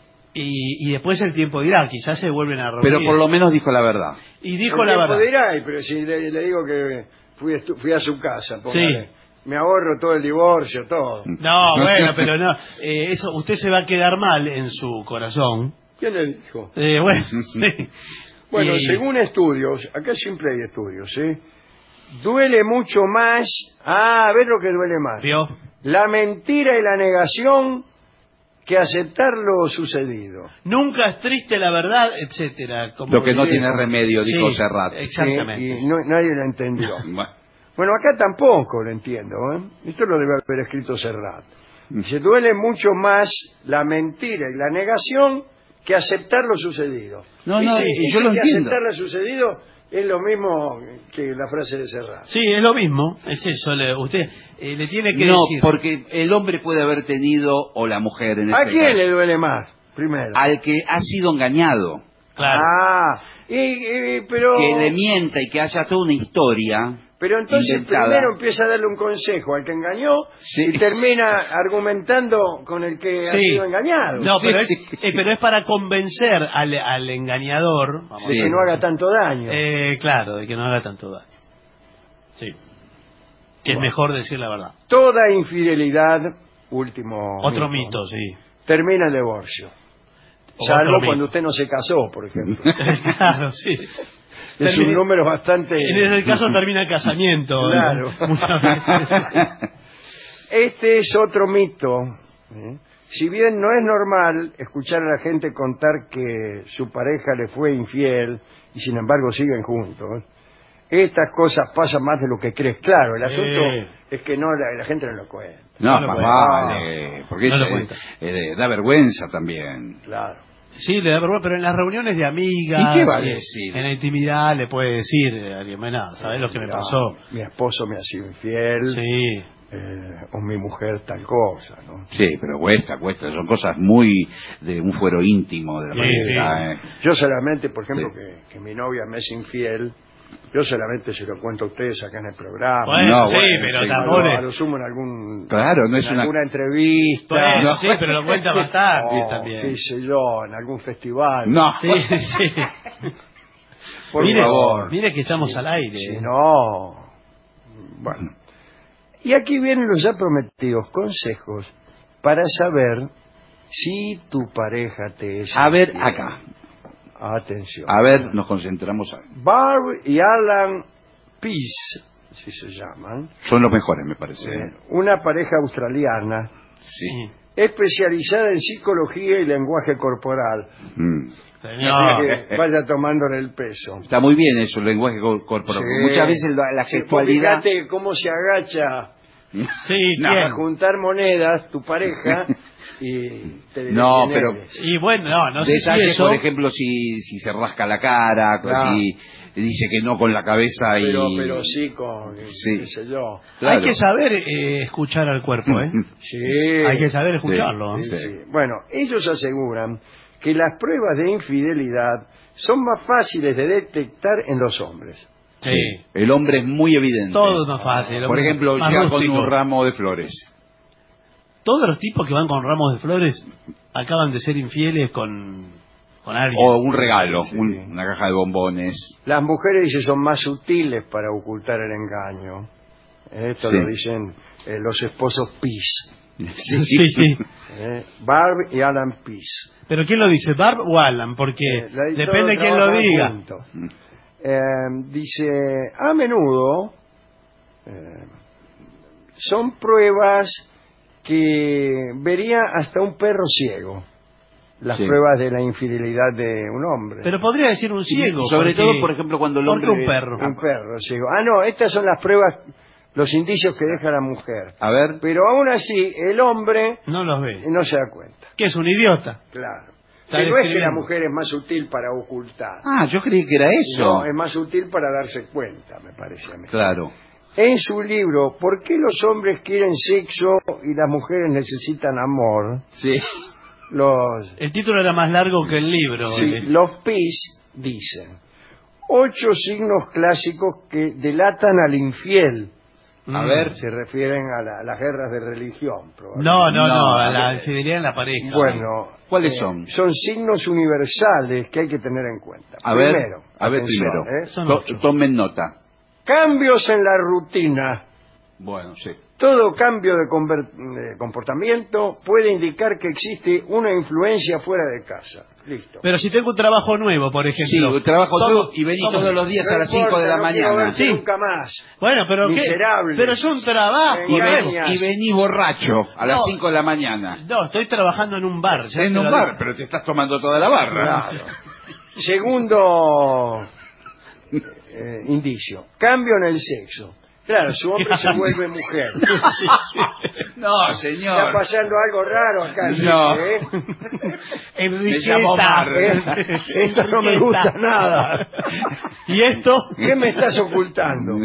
y después el tiempo dirá. Quizás se vuelven a reunir. Pero por lo menos dijo la verdad. Y dijo la verdad. Dirá, pero si le digo que fui a su casa, póngale. Sí. Me ahorro todo el divorcio, todo. No, bueno, pero no. Eso, usted se va a quedar mal en su corazón. ¿Quién le dijo? Bueno, sí. Bueno, Y- según estudios, acá siempre hay estudios, ¿sí? Duele mucho más... a ver lo que duele más. ¿Vio? La mentira y la negación que aceptar lo sucedido. Nunca es triste la verdad, etcétera. Como Lo que no dijo. tiene remedio, dijo Sí, Serrat. Exactamente. Y nadie lo entendió. Bueno. Bueno, acá tampoco lo entiendo, ¿eh? Esto lo debe haber escrito Serrat. Se duele mucho más la mentira y la negación que aceptar lo sucedido. No, Y no, sí, y yo dice lo que entiendo. aceptar lo sucedido es lo mismo que la frase de Serrat. Sí, es lo mismo. Es eso. Usted le tiene que No, decir. porque el hombre puede haber tenido, o la mujer en ¿A este quién caso, le duele más, primero? al que ha sido engañado. Claro. Pero... Que le mienta y que haya toda una historia. Pero entonces inventada. primero empieza a darle un consejo al que engañó Sí. y termina argumentando con el que ha Sí. sido engañado. No, pero es para convencer al engañador. Vamos De Sí. que no haga tanto daño. Claro, de que no haga tanto daño. Sí. Que es mejor decir la verdad. Toda infidelidad, último Otro mito, sí. termina en divorcio. O Salvo otro cuando mito. usted no se casó, por ejemplo. Claro, sí. Es un número bastante... En el caso termina el casamiento. Claro. Muchas veces. Este es otro mito. ¿eh? Si bien no es normal escuchar a la gente contar que su pareja le fue infiel y sin embargo siguen juntos, estas cosas pasan más de lo que crees. Claro, el asunto es que no la gente no lo cuenta. No, No lo más cuenta. vale, porque No eso, lo cuenta. da vergüenza también. Claro. Sí, le da vergüenza, pero en las reuniones de amigas, ¿Y qué va a decir? en la intimidad le puede decir a alguien, bueno, ¿sabés lo que me pasó? Mi esposo me ha sido infiel. Sí. O mi mujer tal cosa, ¿no? Sí, pero cuesta, son cosas muy de un fuero íntimo de la pareja. Yo solamente, por ejemplo, que mi novia me es infiel, yo solamente se lo cuento a ustedes acá en el programa. Bueno, pero tampoco a lo sumo en algún claro, no es en alguna entrevista. Bueno, sí, pero lo cuenta bastante también. Qué sé yo, en algún festival. No. Sí. Por favor. Mire que estamos al aire. Sí, no. Bueno. Y aquí vienen los ya prometidos consejos para saber si tu pareja te es A ver, infiel. acá. Atención. A ver, nos concentramos. Barb y Alan Pease, así se llaman. Son los mejores, me parece. Una pareja australiana. Sí. Especializada en psicología y lenguaje corporal. Así que vaya tomándole el peso. Está muy bien eso, el lenguaje corporal. Sí. Muchas veces la gestualidad... Fíjate cómo se agacha Sí, a juntar monedas tu pareja y te diré No, quién pero... eres. Y bueno, no sé Detalles, si eso... por ejemplo, si se rasca la cara, Claro. si dice que no con la cabeza y... Pero sí con... Sí. qué sé yo. Claro. Hay que saber escuchar al cuerpo, ¿eh? Sí. Hay que saber escucharlo. Sí, sí. Bueno, ellos aseguran que las pruebas de infidelidad son más fáciles de detectar en los hombres. Sí. El hombre es muy evidente. Todo es más fácil. Por ejemplo, más llega con rústico. un ramo de flores. Todos los tipos que van con ramos de flores acaban de ser infieles con alguien. O un regalo, Sí. una caja de bombones. Las mujeres dicen son más sutiles para ocultar el engaño. Esto Sí. lo dicen los esposos Pease. Sí. Barb y Alan Pease. ¿Pero quién lo dice, Barb o Alan? Porque depende de quién lo diga. Dice, a menudo son pruebas que vería hasta un perro ciego. Las Sí. pruebas de la infidelidad de un hombre. Pero podría decir un ciego. Sobre porque- todo, por ejemplo, cuando el porque hombre... un perro. Un perro ciego. Ah, no, estas son las pruebas, los indicios que deja la mujer. A ver, Pero aún así, el hombre No los ve. no se da cuenta. Que es un idiota. Claro. Está Que no es que describiendo. la mujer es más sutil para ocultar. yo creí que era eso. No, es más sutil para darse cuenta, me parece a mí. Claro. En su libro, ¿por qué los hombres quieren sexo y las mujeres necesitan amor? Sí. Los El título era más largo que el libro. los Pease dicen 8 signos clásicos que delatan al infiel. A ver. Se refieren a las guerras de religión, probablemente. No, a la infidelidad en la pareja. Bueno, ¿Cuáles son? Son signos universales que hay que tener en cuenta. A ver, primero. Son 8. Tomen nota. Cambios en la rutina. Bueno, sí. Todo cambio de comportamiento puede indicar que existe una influencia fuera de casa. Listo. Pero si tengo un trabajo nuevo, por ejemplo. Sí, trabajo ¿cómo- nuevo y venís cómo? todos los días No a las importa, 5 de la no quiero mañana. verte Sí. nunca más. Bueno, pero ¿qué? Miserable. Pero es un trabajo. Y ¿eh? venía- Y venís borracho a las No. 5 de la mañana. No, estoy trabajando en un bar. ya En te un lo bar, digo. pero te estás tomando toda la barra. Claro. Segundo indicio. Cambio en el sexo. Claro, su hombre se vuelve mujer. No, Está señor. pasando algo raro acá. No. ¿eh? Enriqueta. Me llamo Mar. Esto no me gusta nada. ¿Y esto? ¿Qué me estás ocultando?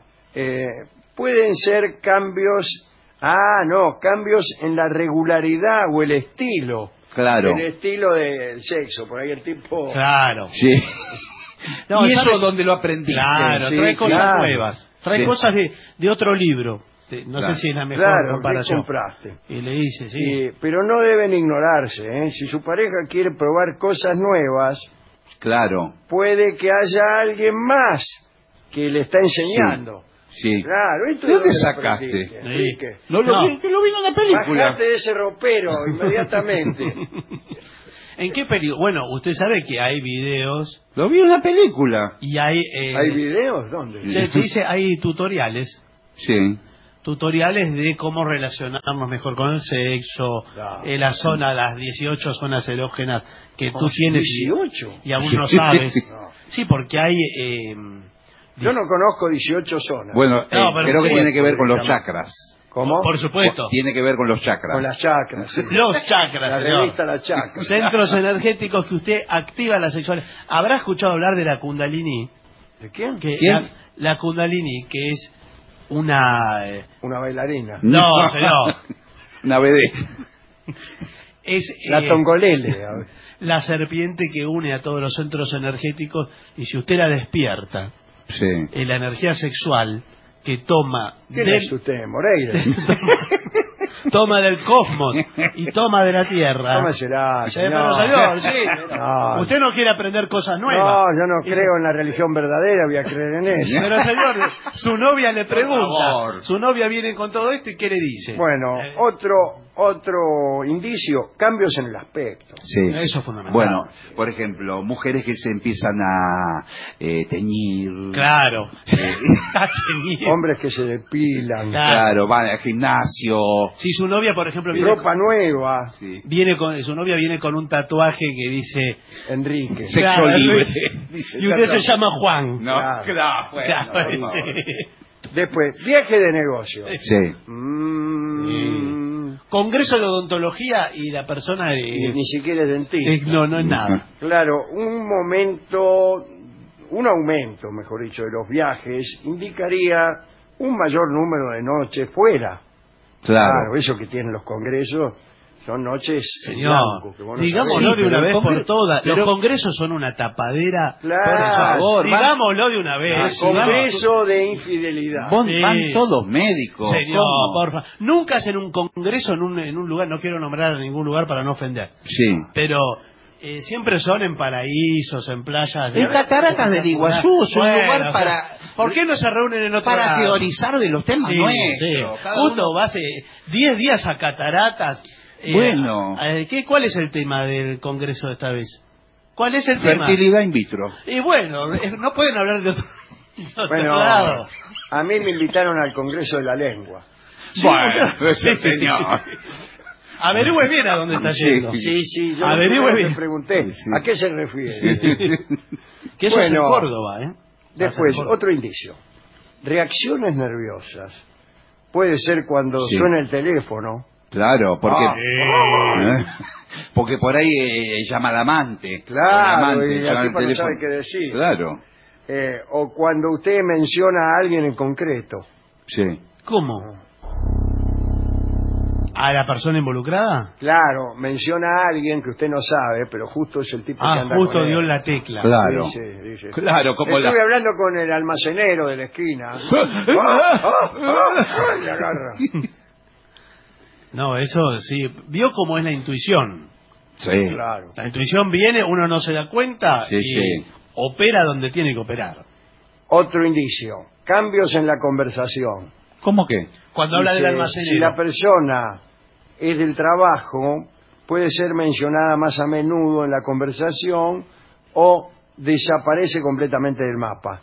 Pueden ser cambios... cambios en la regularidad o el estilo. Claro. El estilo del sexo. Por ahí el tipo... Claro. Sí. No, ¿Y eso ¿sabes? dónde lo aprendiste? Claro, Sí, trae cosas claro. nuevas. Trae Sí. cosas de otro libro. No Claro. sé si es la mejor Claro, ¿qué comparación. compraste? Y le dice, sí. Pero no deben ignorarse. Si su pareja quiere probar cosas nuevas, Claro. puede que haya alguien más que le está enseñando. Sí. Claro, esto ¿De dónde lo sacaste? aprendiste, Enrique. No lo vi, que lo vi en una película. Bajate de ese ropero inmediatamente. ¿En qué película? Bueno, usted sabe que hay videos Lo vi en una película. y hay... ¿Hay videos? ¿Dónde? se dice, hay tutoriales. Sí. Tutoriales de cómo relacionarnos mejor con el sexo, Claro. las 18 zonas erógenas que tú tienes 18. y aún no sabes. No. Sí, porque hay... Yo no conozco 18 zonas. Bueno, No, pero creo que sí. tiene que ver con los chakras. ¿Cómo? Por supuesto. Tiene que ver con los chakras. Con las chakras. Sí. Los chakras, La señor. revista La Chakra. Centros energéticos que usted activa la sexualidad. ¿Habrá escuchado hablar de la Kundalini? ¿De quién? ¿Quién? La Kundalini, que es una... Una bailarina. No, señor. Una BD. Es La tongolele. A ver. la serpiente que une a todos los centros energéticos, y si usted la despierta, Sí. la energía sexual que toma ¿Quién es usted, Moreira? toma del cosmos y toma de la Tierra. Tómesela, señor. Pero, señor, sí. No. Usted no quiere aprender cosas nuevas. No, yo no creo en la religión verdadera, voy a creer en eso. Pero, señor, su novia le Por pregunta. favor. Su novia viene con todo esto y ¿qué le dice? Bueno, otro indicio, cambios en el aspecto. Sí. Eso es fundamental. Bueno, por ejemplo, mujeres que se empiezan a teñir. Claro. Hombres que se depilan. Claro, van al gimnasio. Si su novia, por ejemplo, viene Ropa nueva. Sí. su novia viene con un tatuaje que dice Enrique. Sexo Claro, libre. y usted se llama Juan. No, claro, bueno, Claro, por favor. sí. Después, viaje de negocio. Sí. Congreso de odontología y la persona Ni siquiera es dentista. no es nada. Claro, un aumento, mejor dicho, de los viajes indicaría un mayor número de noches fuera. Claro. Eso que tienen los congresos son noches en Señor, blanco, que vos no digámoslo sabés. de una vez por todas. pero- Los congresos son una tapadera. Claro. Por favor, Digámoslo de una El vez. congreso de infidelidad. Sí. Van todos médicos. Señor, ¿Cómo? porfa. Nunca hacen un congreso en un lugar, no quiero nombrar a ningún lugar para no ofender, Sí. pero siempre son en paraísos, en playas. En Cataratas del Iguazú es un Bueno, lugar o sea, para... ¿por qué no se reúnen en otro Para lado? teorizar de los temas Sí, nuestros. sí. Cada Justo uno- va hace 10 días a Cataratas. Bueno. ¿Cuál es el tema del congreso de esta vez? ¿Cuál es el tema? Fertilidad in vitro. Y bueno, no pueden hablar de otro Bueno, lado. a mí me invitaron al Congreso de la Lengua. Bueno, Sí, sí, señor. Averigüe bien a dónde está Sí. yendo. Sí, yo Averigüe bien. le pregunté, Sí. ¿a qué se refiere? Que eso es en Bueno, Córdoba, ¿eh? Después, Córdoba. otro indicio. Reacciones nerviosas. Puede ser cuando Sí. suena el teléfono. Claro, porque... Ah. Porque por ahí llama al amante. Claro, O la amante, y la llama al tipa no teléfono. sabe qué decir. Claro, O cuando usted menciona a alguien en concreto. sí. ¿Cómo? ¿A la persona involucrada? Claro, menciona a alguien que usted no sabe, pero justo es el tipo que anda Justo con él. dio la tecla. Claro. Dice. Claro, como Estuve la... hablando con el almacenero de la esquina. Y agarra. No, eso sí. Vio cómo es la intuición. Sí. Claro. La intuición viene, uno no se da cuenta Sí, y sí. opera donde tiene que operar. Otro indicio. Cambios en la conversación. ¿Cómo qué? Cuando habla del Dice, almacenero. si la persona es del trabajo, puede ser mencionada más a menudo en la conversación o desaparece completamente del mapa.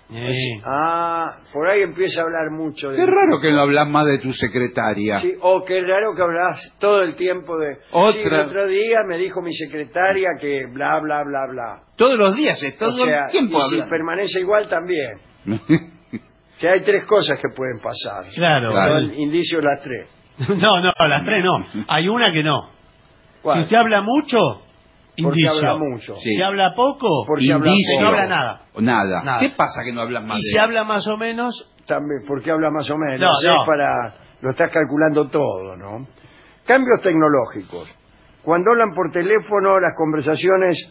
Por ahí empieza a hablar mucho de... Qué raro que no hablas más de tu secretaria. Sí, o qué raro que hablas todo el tiempo de... Otra- Sí, el otro día me dijo mi secretaria que bla, bla, bla, bla. Todos los días, todo O sea, el tiempo y si hablas. permanece igual también. Que hay tres cosas que pueden pasar. Claro. Son indicios las tres. No, las tres no. Hay una que no. ¿Cuál? Si usted habla mucho, Porque indicio. habla mucho. Sí. Si habla poco, Porque habla Indicio. no habla nada. Nada. Nada. ¿Qué pasa que no hablas más Y de si habla más o menos, También, porque habla más o menos. No, Es no. lo estás calculando todo, ¿no? Cambios tecnológicos. Cuando hablan por teléfono, las conversaciones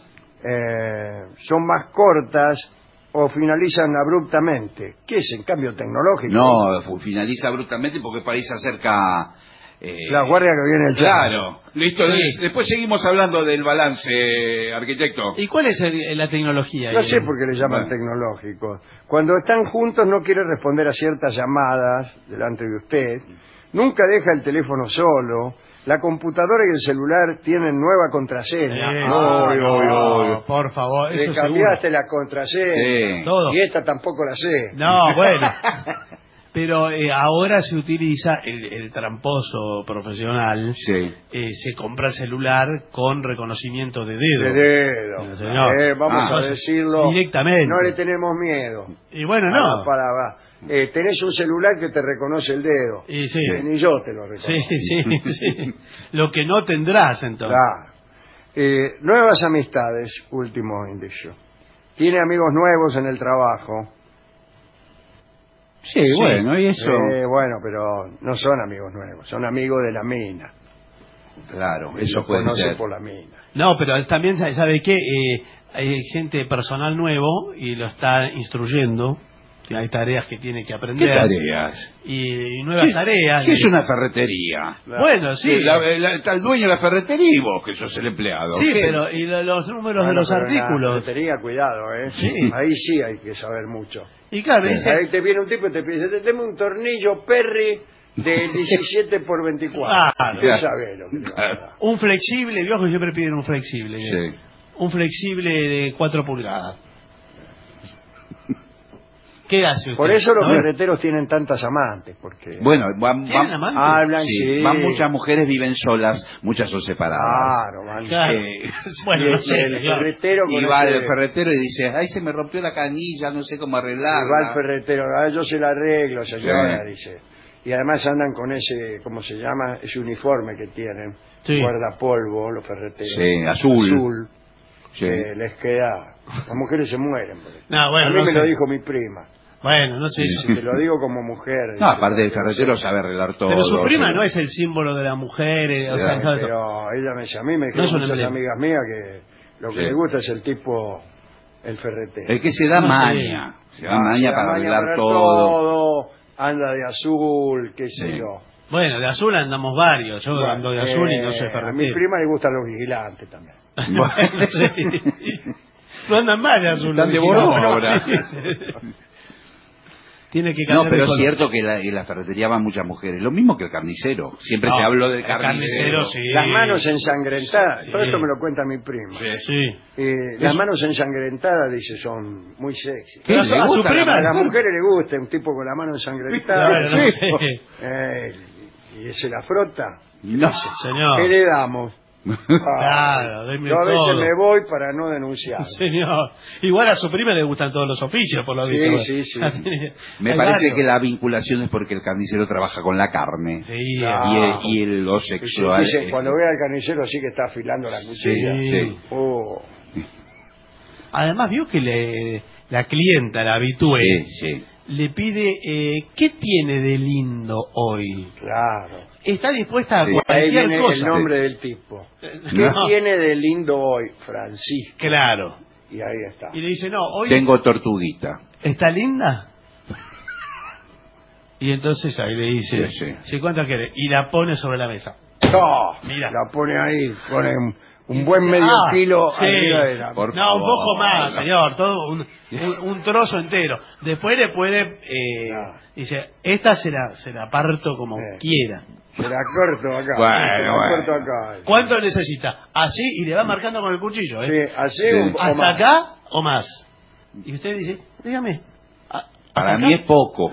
son más cortas o finalizan abruptamente. ¿Qué es el cambio tecnológico? No, finaliza abruptamente porque por ahí se acerca... La guardia que viene el Claro. Listo, Sí. después seguimos hablando del balance, arquitecto. ¿y cuál es la tecnología? No sé por qué le llaman Bueno. tecnológicos. Cuando están juntos no quiere responder a ciertas llamadas delante de usted. Nunca deja el teléfono solo. La computadora y el celular tienen nueva contraseña. No, por favor, Le eso cambiaste la contraseña. Sí. Todo. Y esta tampoco la sé. No, bueno. Pero ahora se utiliza el tramposo profesional. Sí. Se compra el celular con reconocimiento de dedo. De dedo. Sí, señor. Vamos Ah. a decirlo. Directamente. No le tenemos miedo. Y bueno, no. Va. tenés un celular que te reconoce el dedo. Y sí. Ni yo te lo reconozco. Sí. Lo que no tendrás, entonces. Claro. Nuevas amistades, último indicio. Tiene amigos nuevos en el trabajo. Sí, bueno, y eso... bueno, pero no son amigos nuevos, son amigos de la mina. Claro, Y eso los puede conocen ser. por la mina. No, pero también, ¿sabe qué? Hay gente personal nuevo y lo está instruyendo. Que hay tareas que tiene que aprender. ¿Qué tareas? Y nuevas tareas. Sí, es una ferretería. Bueno, sí. Está el dueño de la ferretería y vos, que sos el empleado. Sí, ¿Qué? pero y los números de los pero en la artículos. ferretería, cuidado, ¿eh? Sí. Ahí sí hay que saber mucho. Y claro, dice... Ahí te viene un tipo y te pide, deme un tornillo Perry de 17 por 24. Claro. ¿Qué sabés lo que le va a dar? Un flexible, vio que siempre piden un flexible. Sí. Un flexible de 4 pulgadas. ¿Qué hace usted? Por eso los ¿No? ferreteros tienen tantas amantes, porque Bueno, ¿Tienen amantes? hablan, sí. van muchas mujeres, viven solas, muchas son separadas. Claro, van. Claro. Bueno, no Y sé, el señor. ferretero Y con va ese- el ferretero y dice, ay, se me rompió la canilla, no sé cómo y va el arreglarla. ferretero, yo se la arreglo, señora, Sí. dice. Y además andan con ese, ¿cómo se llama? Ese uniforme que tienen, Sí. guardapolvo, los ferreteros. Sí, azul. Azul, Sí. que les queda... Las mujeres se mueren. por eso. No, bueno, A mí no me sé. lo dijo mi prima. Bueno, no sé. Te lo digo como mujer. No, dice, aparte el porque ferretero no sé. sabe arreglar todo. Pero su prima sí. no es el símbolo de la mujer. O sea, Sí, sabe todo. pero ella me dice, a mí me No es dijeron un muchas emblema. amigas mías que lo que Sí. le gusta es el tipo, el ferretero. El que se da No sé. maña. Se da Ah, maña se da para maña arreglar para todo. anda de azul, qué sé Sí. yo. Bueno, de azul andamos varios. Yo Bueno, ando de azul y no soy a mi ferretero. prima le gustan los vigilantes también. Bueno, sí. No andan más de azul. Están de los borón vigilantes. ahora. Sí. Tiene que No, cambiar pero de es color. cierto que en la ferretería van muchas mujeres. Lo mismo que el carnicero. Siempre No, se habló del el carnicero. carnicero, sí. Las manos ensangrentadas, Sí. todo esto me lo cuenta mi prima. Sí. Las manos ensangrentadas, dice, son muy sexy. ¿Qué? Pero ¿Le a su gusta prima A las mujeres le gusta un tipo con la mano ensangrentada. Claro, no sé. Y se la frota. No. Señor. ¿Qué le damos? Claro, denme Yo a veces todo. me voy para no denunciar. Señor. Igual a su prima le gustan todos los oficios, por lo Sí, visto. sí. Me Hay parece varios. que la vinculación es porque el carnicero trabaja con la carne. Sí, Claro. Lo sexual. Dice, cuando ve al carnicero sí que está afilando la cuchilla. Sí, sí. Oh, Además, vio que la clienta, la habitué, Sí. le pide, ¿qué tiene de lindo hoy? claro. Está dispuesta a Sí. Ahí cualquier viene cosa. el nombre del tipo. ¿Qué No. tiene de lindo hoy, Francisco? Claro. Y ahí está. Y le dice, no, hoy Tengo tortuguita. está linda. Y entonces ahí le dice, Sí. ¿sí cuánto quiere? Y la pone sobre la mesa. ¡Oh! Mira. La pone ahí, pone un buen medio kilo sí. arriba de la... Por No, un favor, poco más, no. señor, todo un trozo entero. Después le puede, dice, esta se la parto como quiera. Se la corto acá. Bueno, se la bueno. corto acá. ¿Cuánto necesita? Así, y le va marcando con el cuchillo, ¿eh? Sí, así Sí. un poco ¿Hasta más. acá o más? Y usted dice, dígame. Para ¿hasta mí acá? es poco.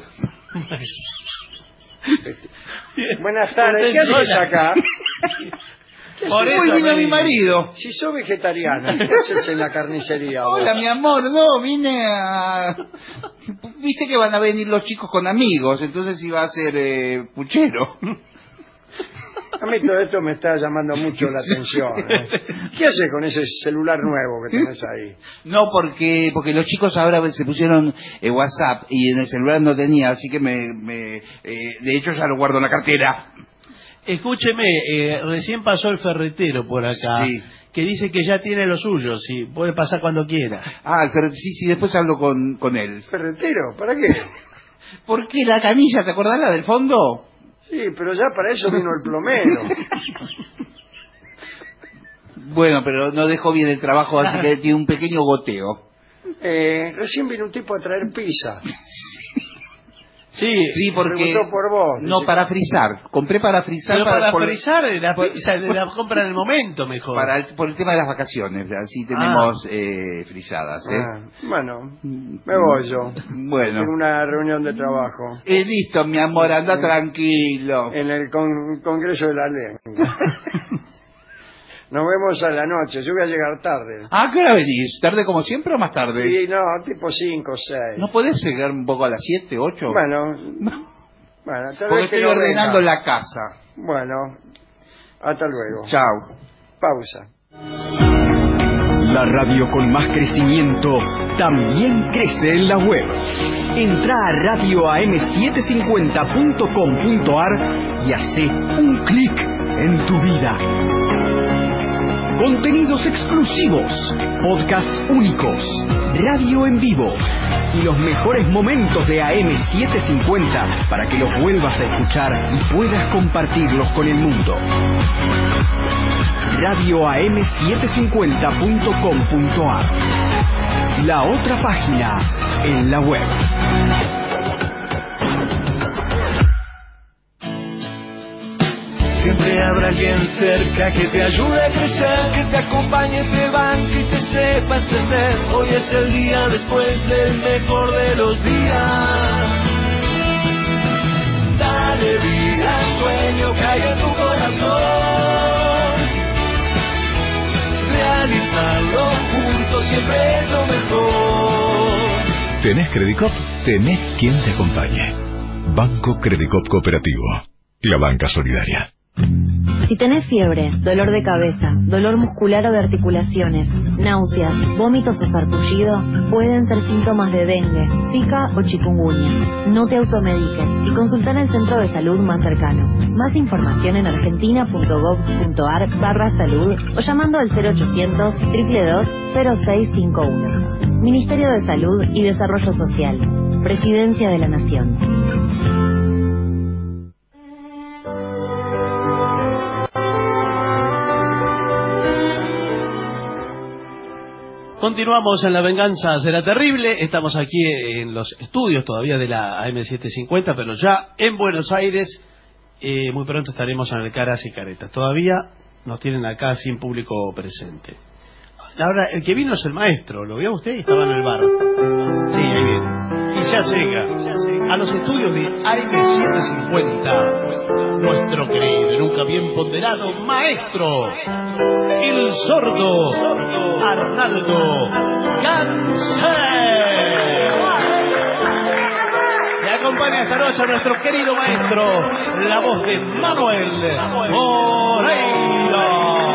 Buenas tardes, ¿qué haces acá? Por Hoy eso vino me mi dice. marido. Si sos vegetariana, ¿qué haces en la carnicería vos? Hola, mi amor, no, vine a... Viste que van a venir los chicos con amigos, entonces iba a ser puchero. A mí todo esto me está llamando mucho la atención. ¿Qué haces con ese celular nuevo que tenés ahí? No, porque los chicos ahora se pusieron WhatsApp y en el celular no tenía, así que de hecho ya lo guardo en la cartera. Escúcheme, recién pasó el ferretero por acá, Sí. que dice que ya tiene lo suyo, sí, puede pasar cuando quiera. Ah, sí, después hablo con él. ¿Ferretero? ¿Para qué? ¿Por qué la canilla, te acordás la del fondo? Sí, pero ya para eso vino el plomero. Bueno, pero no dejó bien el trabajo, así que tiene un pequeño goteo. Recién vino un tipo a traer pizza. Sí, Sí, porque... Preguntó por vos. No, Dice, para frizar. Compré para frizar. pero para por- frizar la por- pizza la compra en el momento mejor. por el tema de las vacaciones, así tenemos frisadas, ¿eh? Bueno, me voy yo. Bueno. Tengo una reunión de trabajo Listo, mi amor, anda tranquilo. en el Congreso de la Lengua. Nos vemos a la noche. Yo voy a llegar tarde. ¿A qué hora venís? ¿Tarde como siempre o más tarde? Sí, no, tipo 5 o 6. ¿No podés llegar un poco a las 7, 8? Bueno, tal porque vez que estoy no ordenando venga. la casa. Bueno, hasta luego. Chao. Pausa. La radio con más crecimiento también crece en la web. Entra a radioam750.com.ar y hace un clic en tu vida. Contenidos exclusivos, podcasts únicos, radio en vivo y los mejores momentos de AM750 para que los vuelvas a escuchar y puedas compartirlos con el mundo. radioam750.com.ar, la otra página en la web. Siempre habrá alguien cerca que te ayude a crecer, que te acompañe, te banque y te sepa entender. Hoy es el día después del mejor de los días. Dale vida al sueño que hay en tu corazón. Realizarlo juntos siempre es lo mejor. ¿Tenés Credicop? Tenés quien te acompañe. Banco Credicop Cooperativo. La banca solidaria. Si tenés fiebre, dolor de cabeza, dolor muscular o de articulaciones, náuseas, vómitos o sarpullido, pueden ser síntomas de dengue, zika o chikungunya. No te automediques y consulta en el centro de salud más cercano. Más información en argentina.gov.ar/salud o llamando al 0800-222-0651. Ministerio de Salud y Desarrollo Social. Presidencia de la Nación. Continuamos en La Venganza Será Terrible. Estamos aquí en los estudios todavía de la AM750, pero ya en Buenos Aires. Muy pronto estaremos en el Caras y Caretas. Todavía nos tienen acá sin público presente. Ahora, el que vino es el maestro. ¿Lo vio usted? Estaba en el bar. Sí, ahí viene. Y ya llega a los estudios de AM750 nuestro querido y nunca bien ponderado maestro, el sordo Arnaldo Ganser. Le acompaña esta noche a nuestro querido maestro, la voz de Manuel Moreira.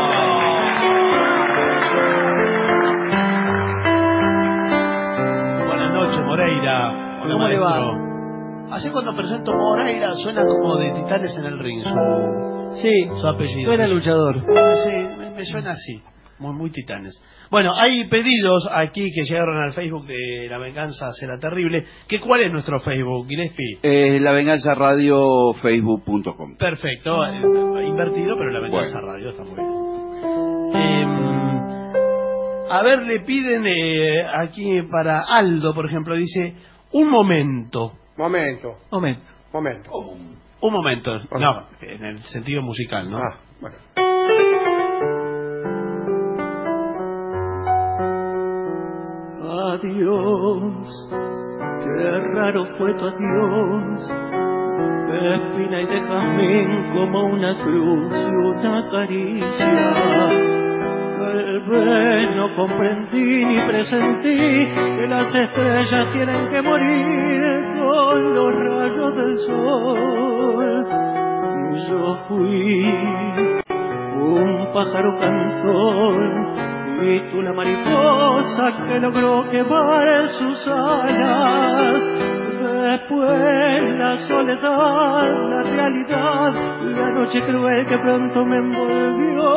Buenas noches, Moreira. Hola, ¿Cómo le maestro. va? Así cuando presento Moreira suena como de Titanes en el Ring, su apellido. Suena luchador. Sí, me suena así. Muy Titanes. Bueno, hay pedidos aquí que llegaron al Facebook de La Venganza Será Terrible. ¿Cuál es nuestro Facebook, Gillespie? La Venganza Radio, facebook.com. Perfecto, invertido, pero La Venganza Radio está muy bien. A ver, le piden aquí para Aldo, por ejemplo, dice, un momento. Momento. Un momento. No, en el sentido musical, ¿no? Ah, bueno. Adiós, qué raro fue tu adiós, espina y de jazmín como una cruz y una caricia. Tal vez no comprendí ni presentí que las estrellas tienen que morir con los rayos del sol. Yo fui un pájaro cantor y tú la mariposa que logró quemar sus alas. Después la soledad, la realidad, la noche cruel que pronto me envolvió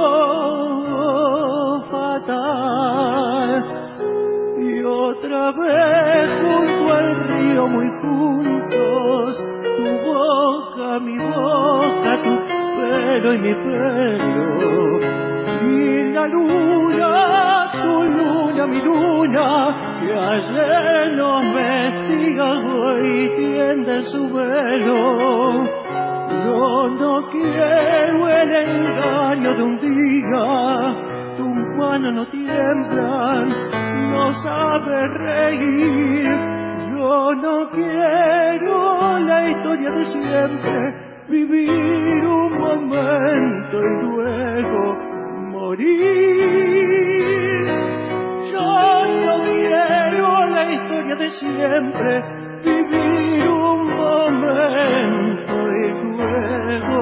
fatal. Y otra vez junto al río muy juntos, tu boca, mi boca, tu pelo y mi pelo. Y la luna, tu luna, mi luna, que ayer nos vestía hoy tiende su velo. Yo no quiero el engaño de un día, tus manos no tiemblan, no sabes reír. Yo no quiero la historia de siempre, vivir un momento y luego morir. Yo no quiero la historia de siempre, vivir un momento y luego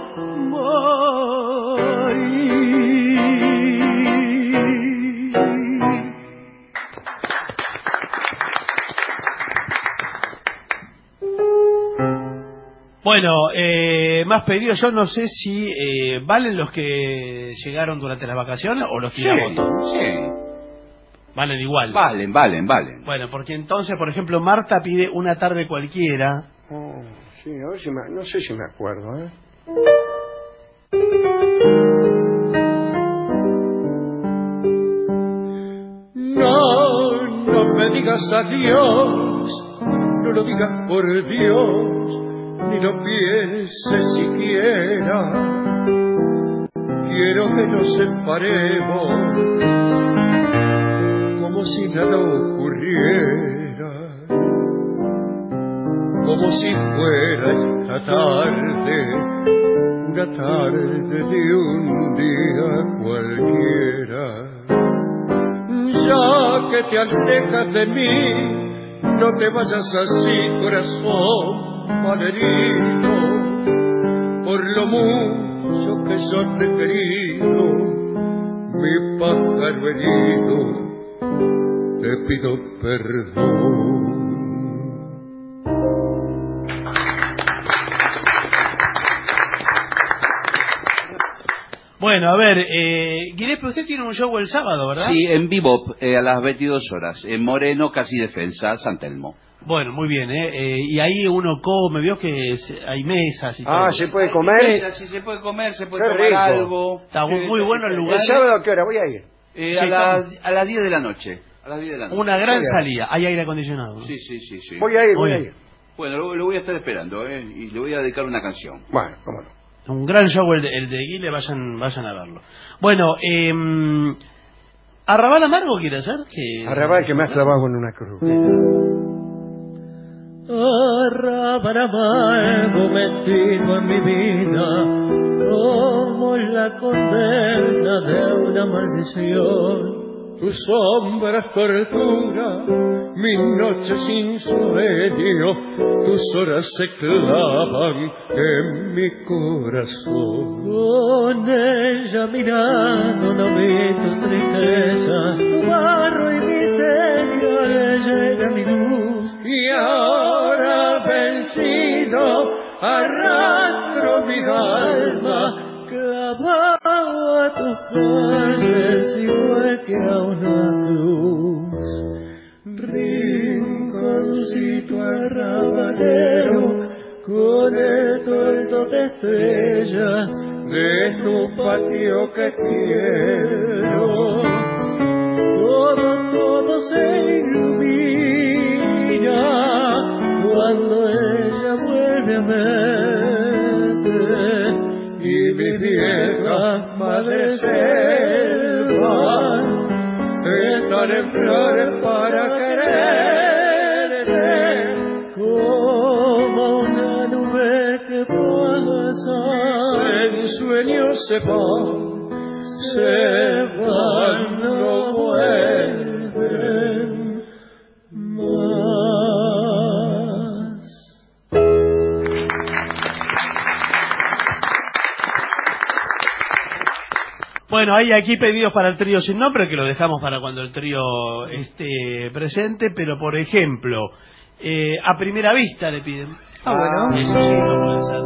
morir. Bueno, más pedidos. Yo no sé si valen los que llegaron durante las vacaciones o los tiramos todos. Sí. Valen igual. Valen. Bueno, porque entonces, por ejemplo, Marta pide Una tarde cualquiera. Oh, sí, a ver si no sé si me acuerdo, ¿eh? No me digas adiós, no lo digas por Dios, ni lo pienses siquiera. Quiero que nos separemos como si nada ocurriera, como si fuera esta tarde, una tarde de un día cualquiera. Ya que te alejas de mí, no te vayas así, corazón malherido, por lo mucho que yo te he querido, mi pájaro herido, te pido perdón. Bueno, a ver, Gillespie, usted tiene un show el sábado, ¿verdad? Sí, en Bebop, a las 22 horas, en Moreno, casi Defensa, San Telmo. Bueno, muy bien, y ahí uno come, vio que hay mesas y todo. ¿Se puede comer? Sí, se puede comer, se puede Qué tomar rico. algo. Está muy bueno el lugar. ¿El sábado a qué hora voy a ir? A las 10 de la noche. A las 10 de la noche. Una gran salida, hay aire acondicionado, ¿no? Sí. Voy a ir. Bueno, lo voy a estar esperando, y le voy a dedicar una canción. Bueno, cómo no. Un gran show el de Guile, vayan a verlo. Bueno, ¿Arrabal Amargo quiere hacer? Arrabal que me has clavado en una cruz. Arrabal amargo metido en mi vida, como la condena de una maldición. Tus sombras tortura mi noche sin sueño, tus horas se clavan en mi corazón. Con ella mirando no vi tu tristeza, tu barro y miseria le llega mi luz. Y ahora vencido arrastro mi alma clavado a tus calles igual que a una cruz. Rinconcito arrabalero con el toldo de estrellas de tu patio que quiero. Todo se ilumina cuando ella vuelve a verte. Y mis viejas madres selvas están en flores para quererte, como una nube que pasa. En sueños se van, no vuelven más. Bueno, hay aquí pedidos para el trío sin nombre, que lo dejamos para cuando el trío esté presente, pero por ejemplo, A Primera Vista le piden. Bueno. Eso sí, lo puede hacer.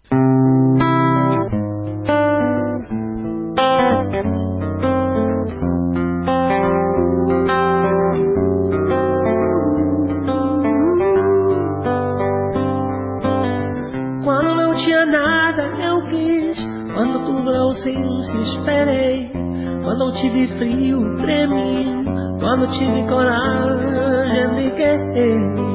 Quando não tinha nada eu quis, quando tudo ausência esperei, quando não tive frio tremi, quando tive coragem liguei,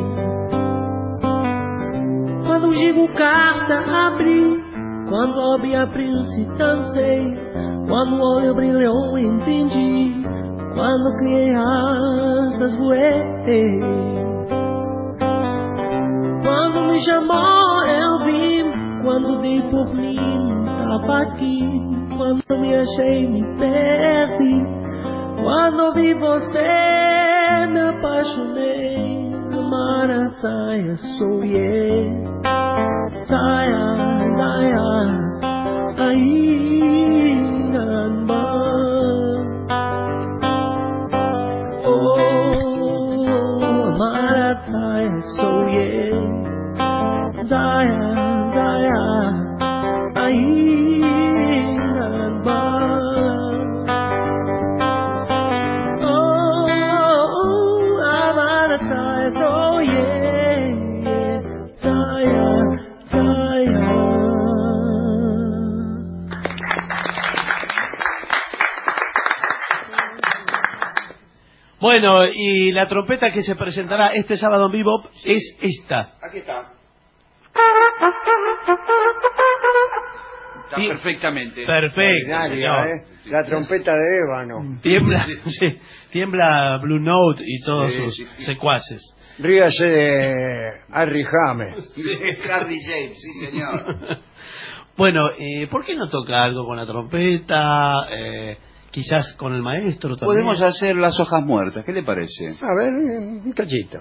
quando digo carta abri, quando ouvi a príncipe dancei, quando o olho brilhou entendi, quando criei asas voei. Quando me chamou eu vim, quando dei por mim, tava aqui. Quando me achei, me perdi. Quando vi você, me apaixonei. Marataya, sou eu. Taya, Taya, aingan ba? Oh, Marataya, sou eu. Taya, Taya, aingan ba? Oh, Marataya, sou eu. Bueno, y la trompeta que se presentará este sábado en vivo es esta. Aquí está. Está perfectamente. Perfecto, señor. La trompeta de ébano. Tiembla, sí, tiembla Blue Note y todos sus secuaces. Ríase de Harry James. Sí, Harry James, sí, señor. Bueno, ¿por qué no toca algo con la trompeta? Quizás con el maestro también. Podemos hacer Las hojas muertas, ¿qué le parece? A ver, un cachito.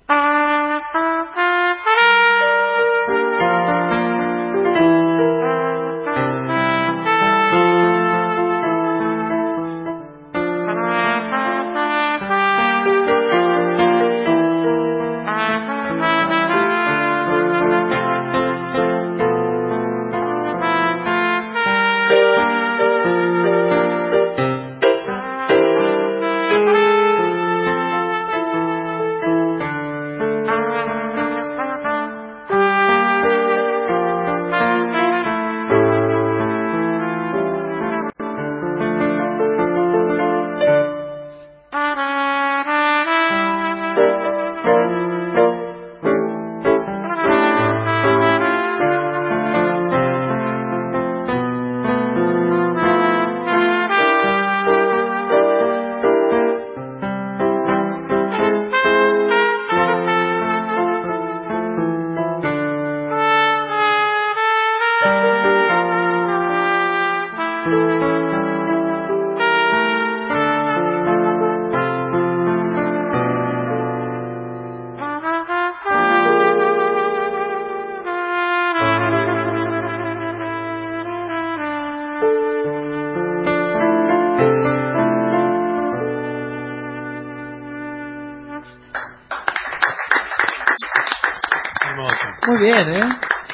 Muy bien, ¿eh?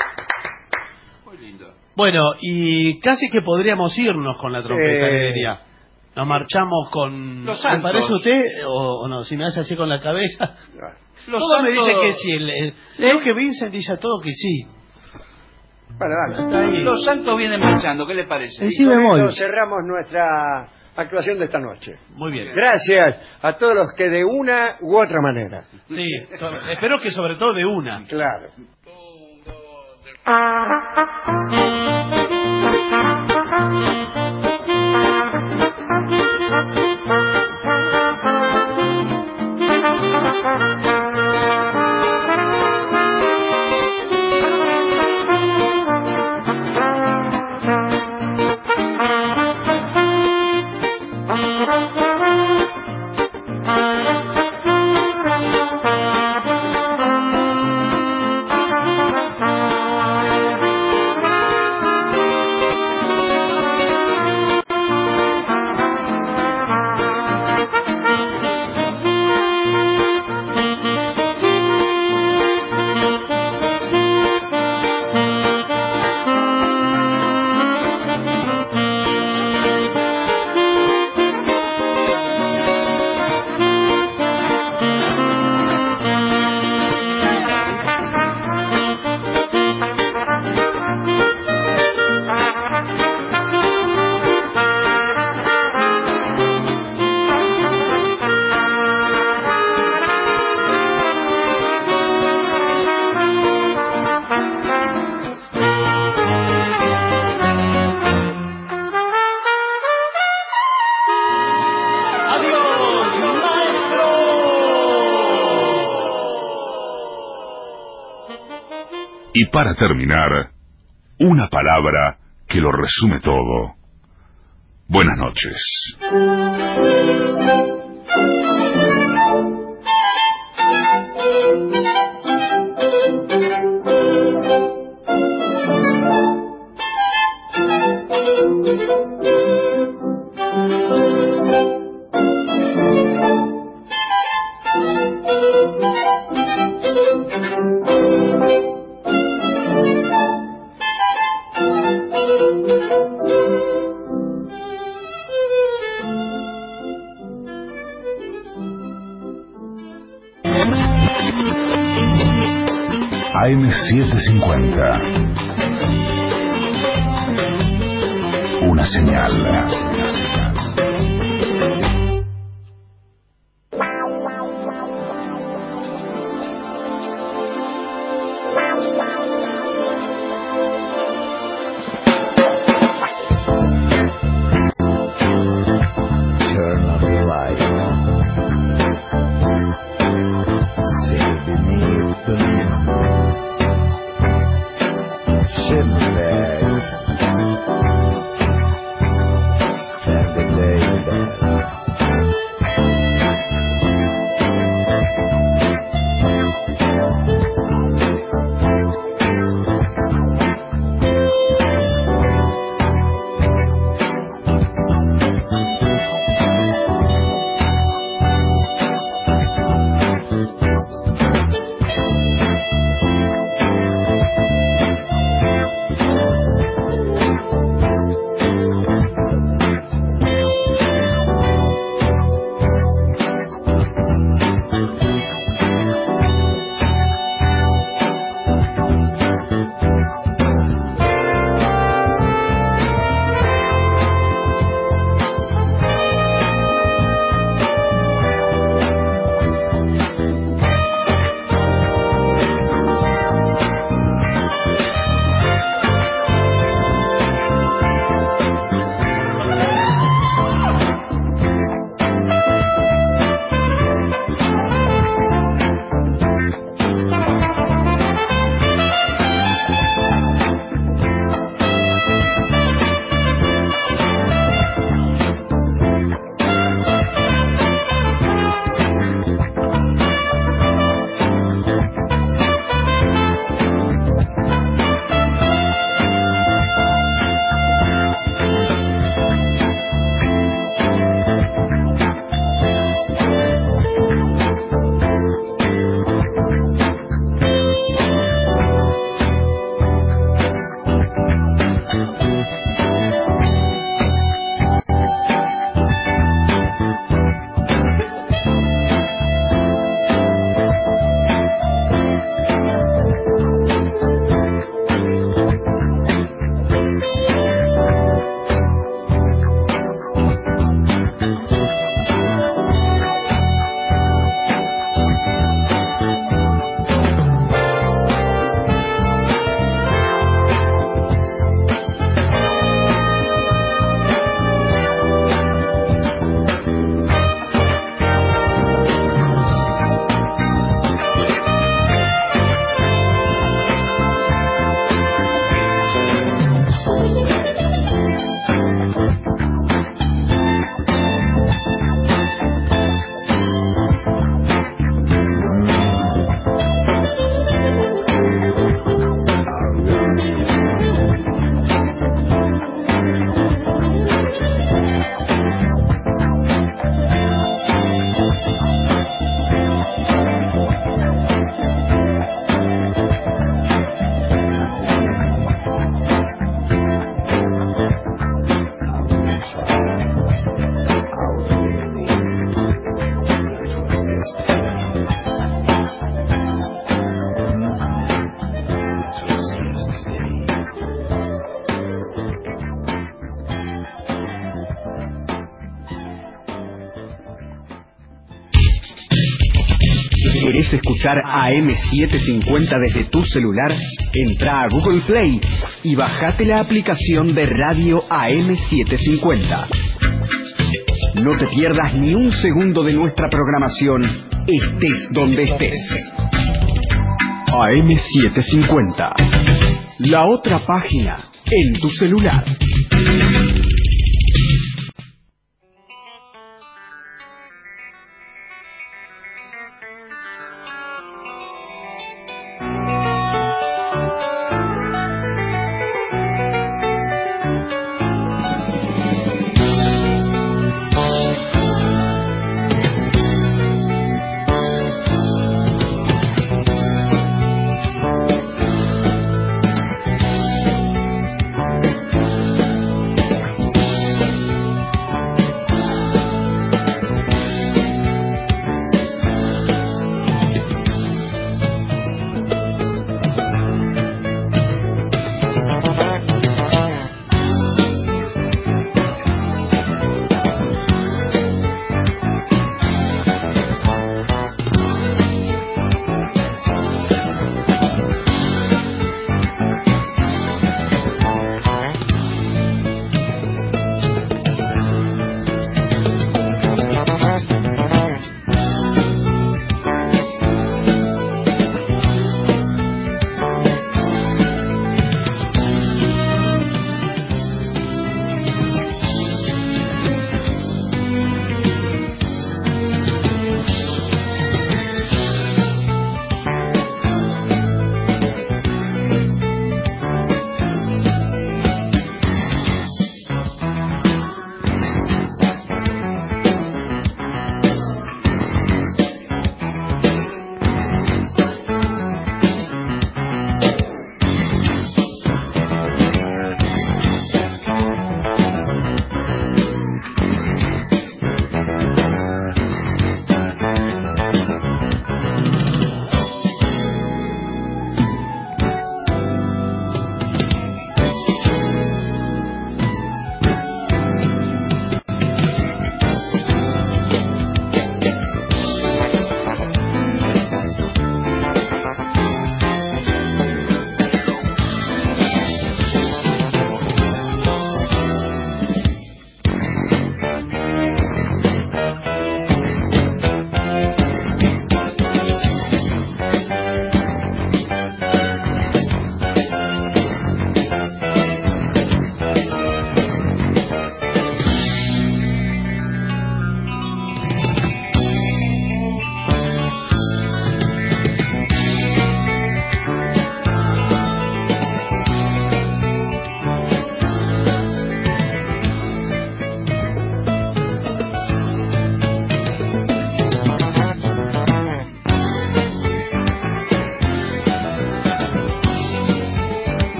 Muy lindo. Bueno, y casi que podríamos irnos con la trompeta, diría. Nos marchamos con... Los ¿Me Santos. parece usted o no? Si me hace así con la cabeza. Los Todo me Santos. dice que sí. Creo que Vincent dice a todo que sí. Vale, vale. Está ahí. Los Santos vienen marchando, ¿qué le parece? En sí Con bemol. esto cerramos nuestra actuación de esta noche. Muy bien. Gracias a todos los que de una u otra manera. Sí, espero que sobre todo de una. Claro. Y para terminar, una palabra que lo resume todo. Buenas noches. AM750. Una señal. Turn off the light. See beneath the moon. Shimmer bags. Spend the day there. ¿Querés escuchar AM750 desde tu celular? Entra a Google Play y bajate la aplicación de radio AM750. No te pierdas ni un segundo de nuestra programación, estés donde estés. AM750. La otra página en tu celular.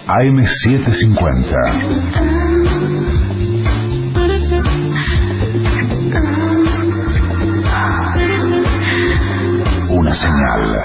AM750. Una señal.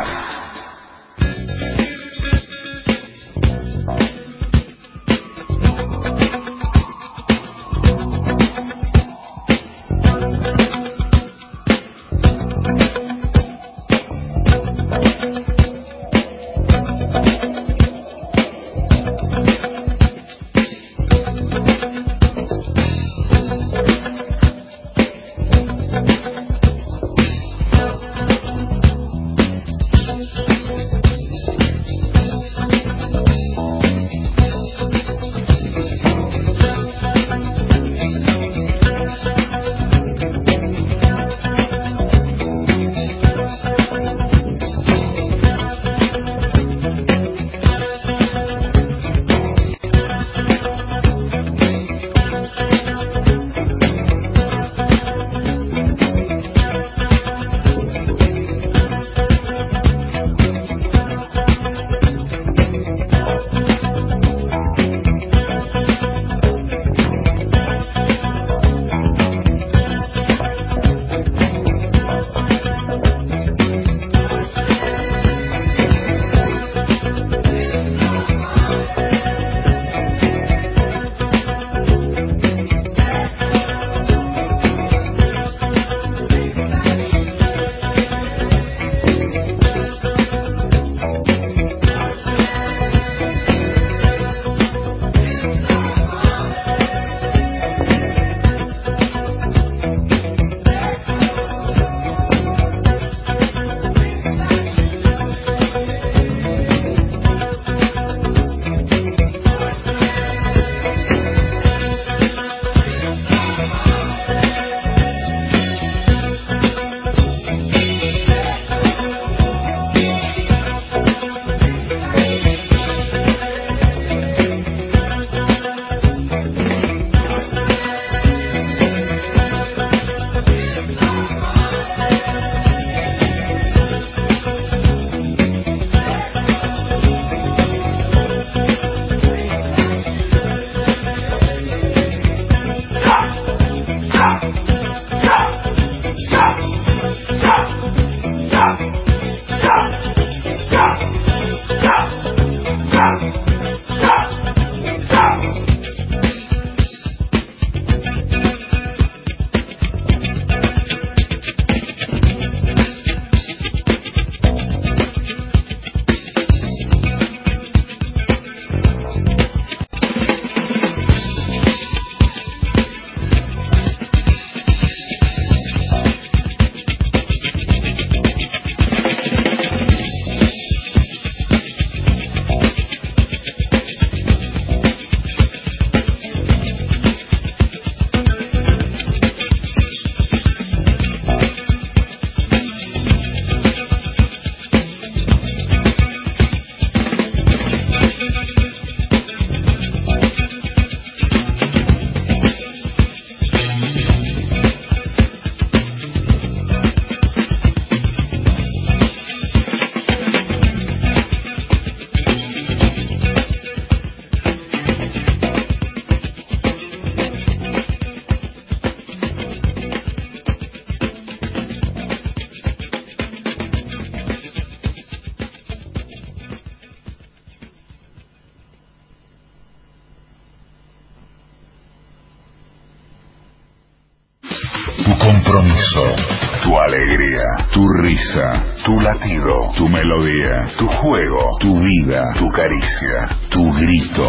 Tu compromiso, tu alegría, tu risa, tu latido, tu melodía, tu juego, tu vida, tu caricia, tu grito,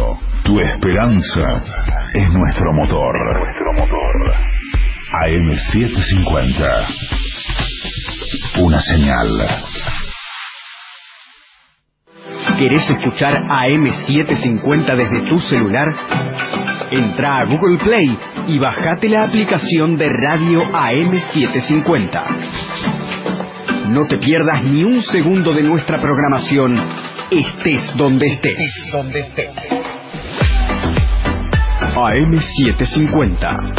tu esperanza es nuestro motor. AM750. Una señal. ¿Querés escuchar AM750 desde tu celular? Entra a Google Play y bajate la aplicación de radio AM750. No te pierdas ni un segundo de nuestra programación, estés donde estés. AM750.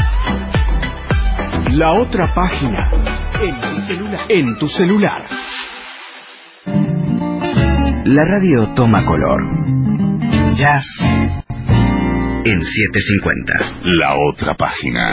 La otra página en tu celular. La radio toma color. Jazz en 750. La otra página.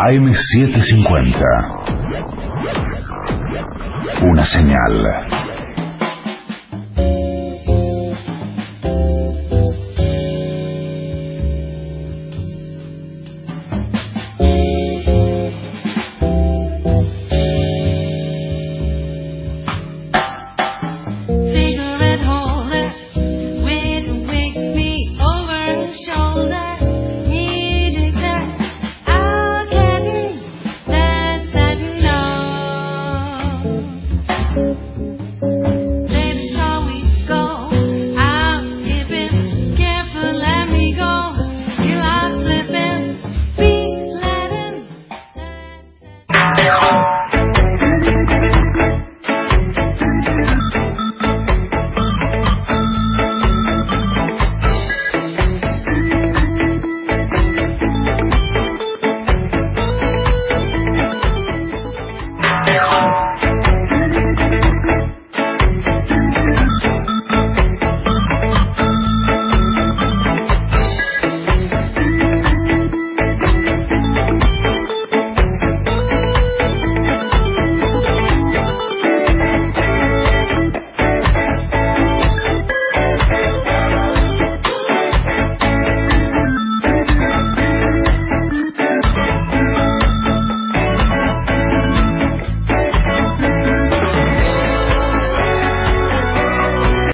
AM750. Una señal.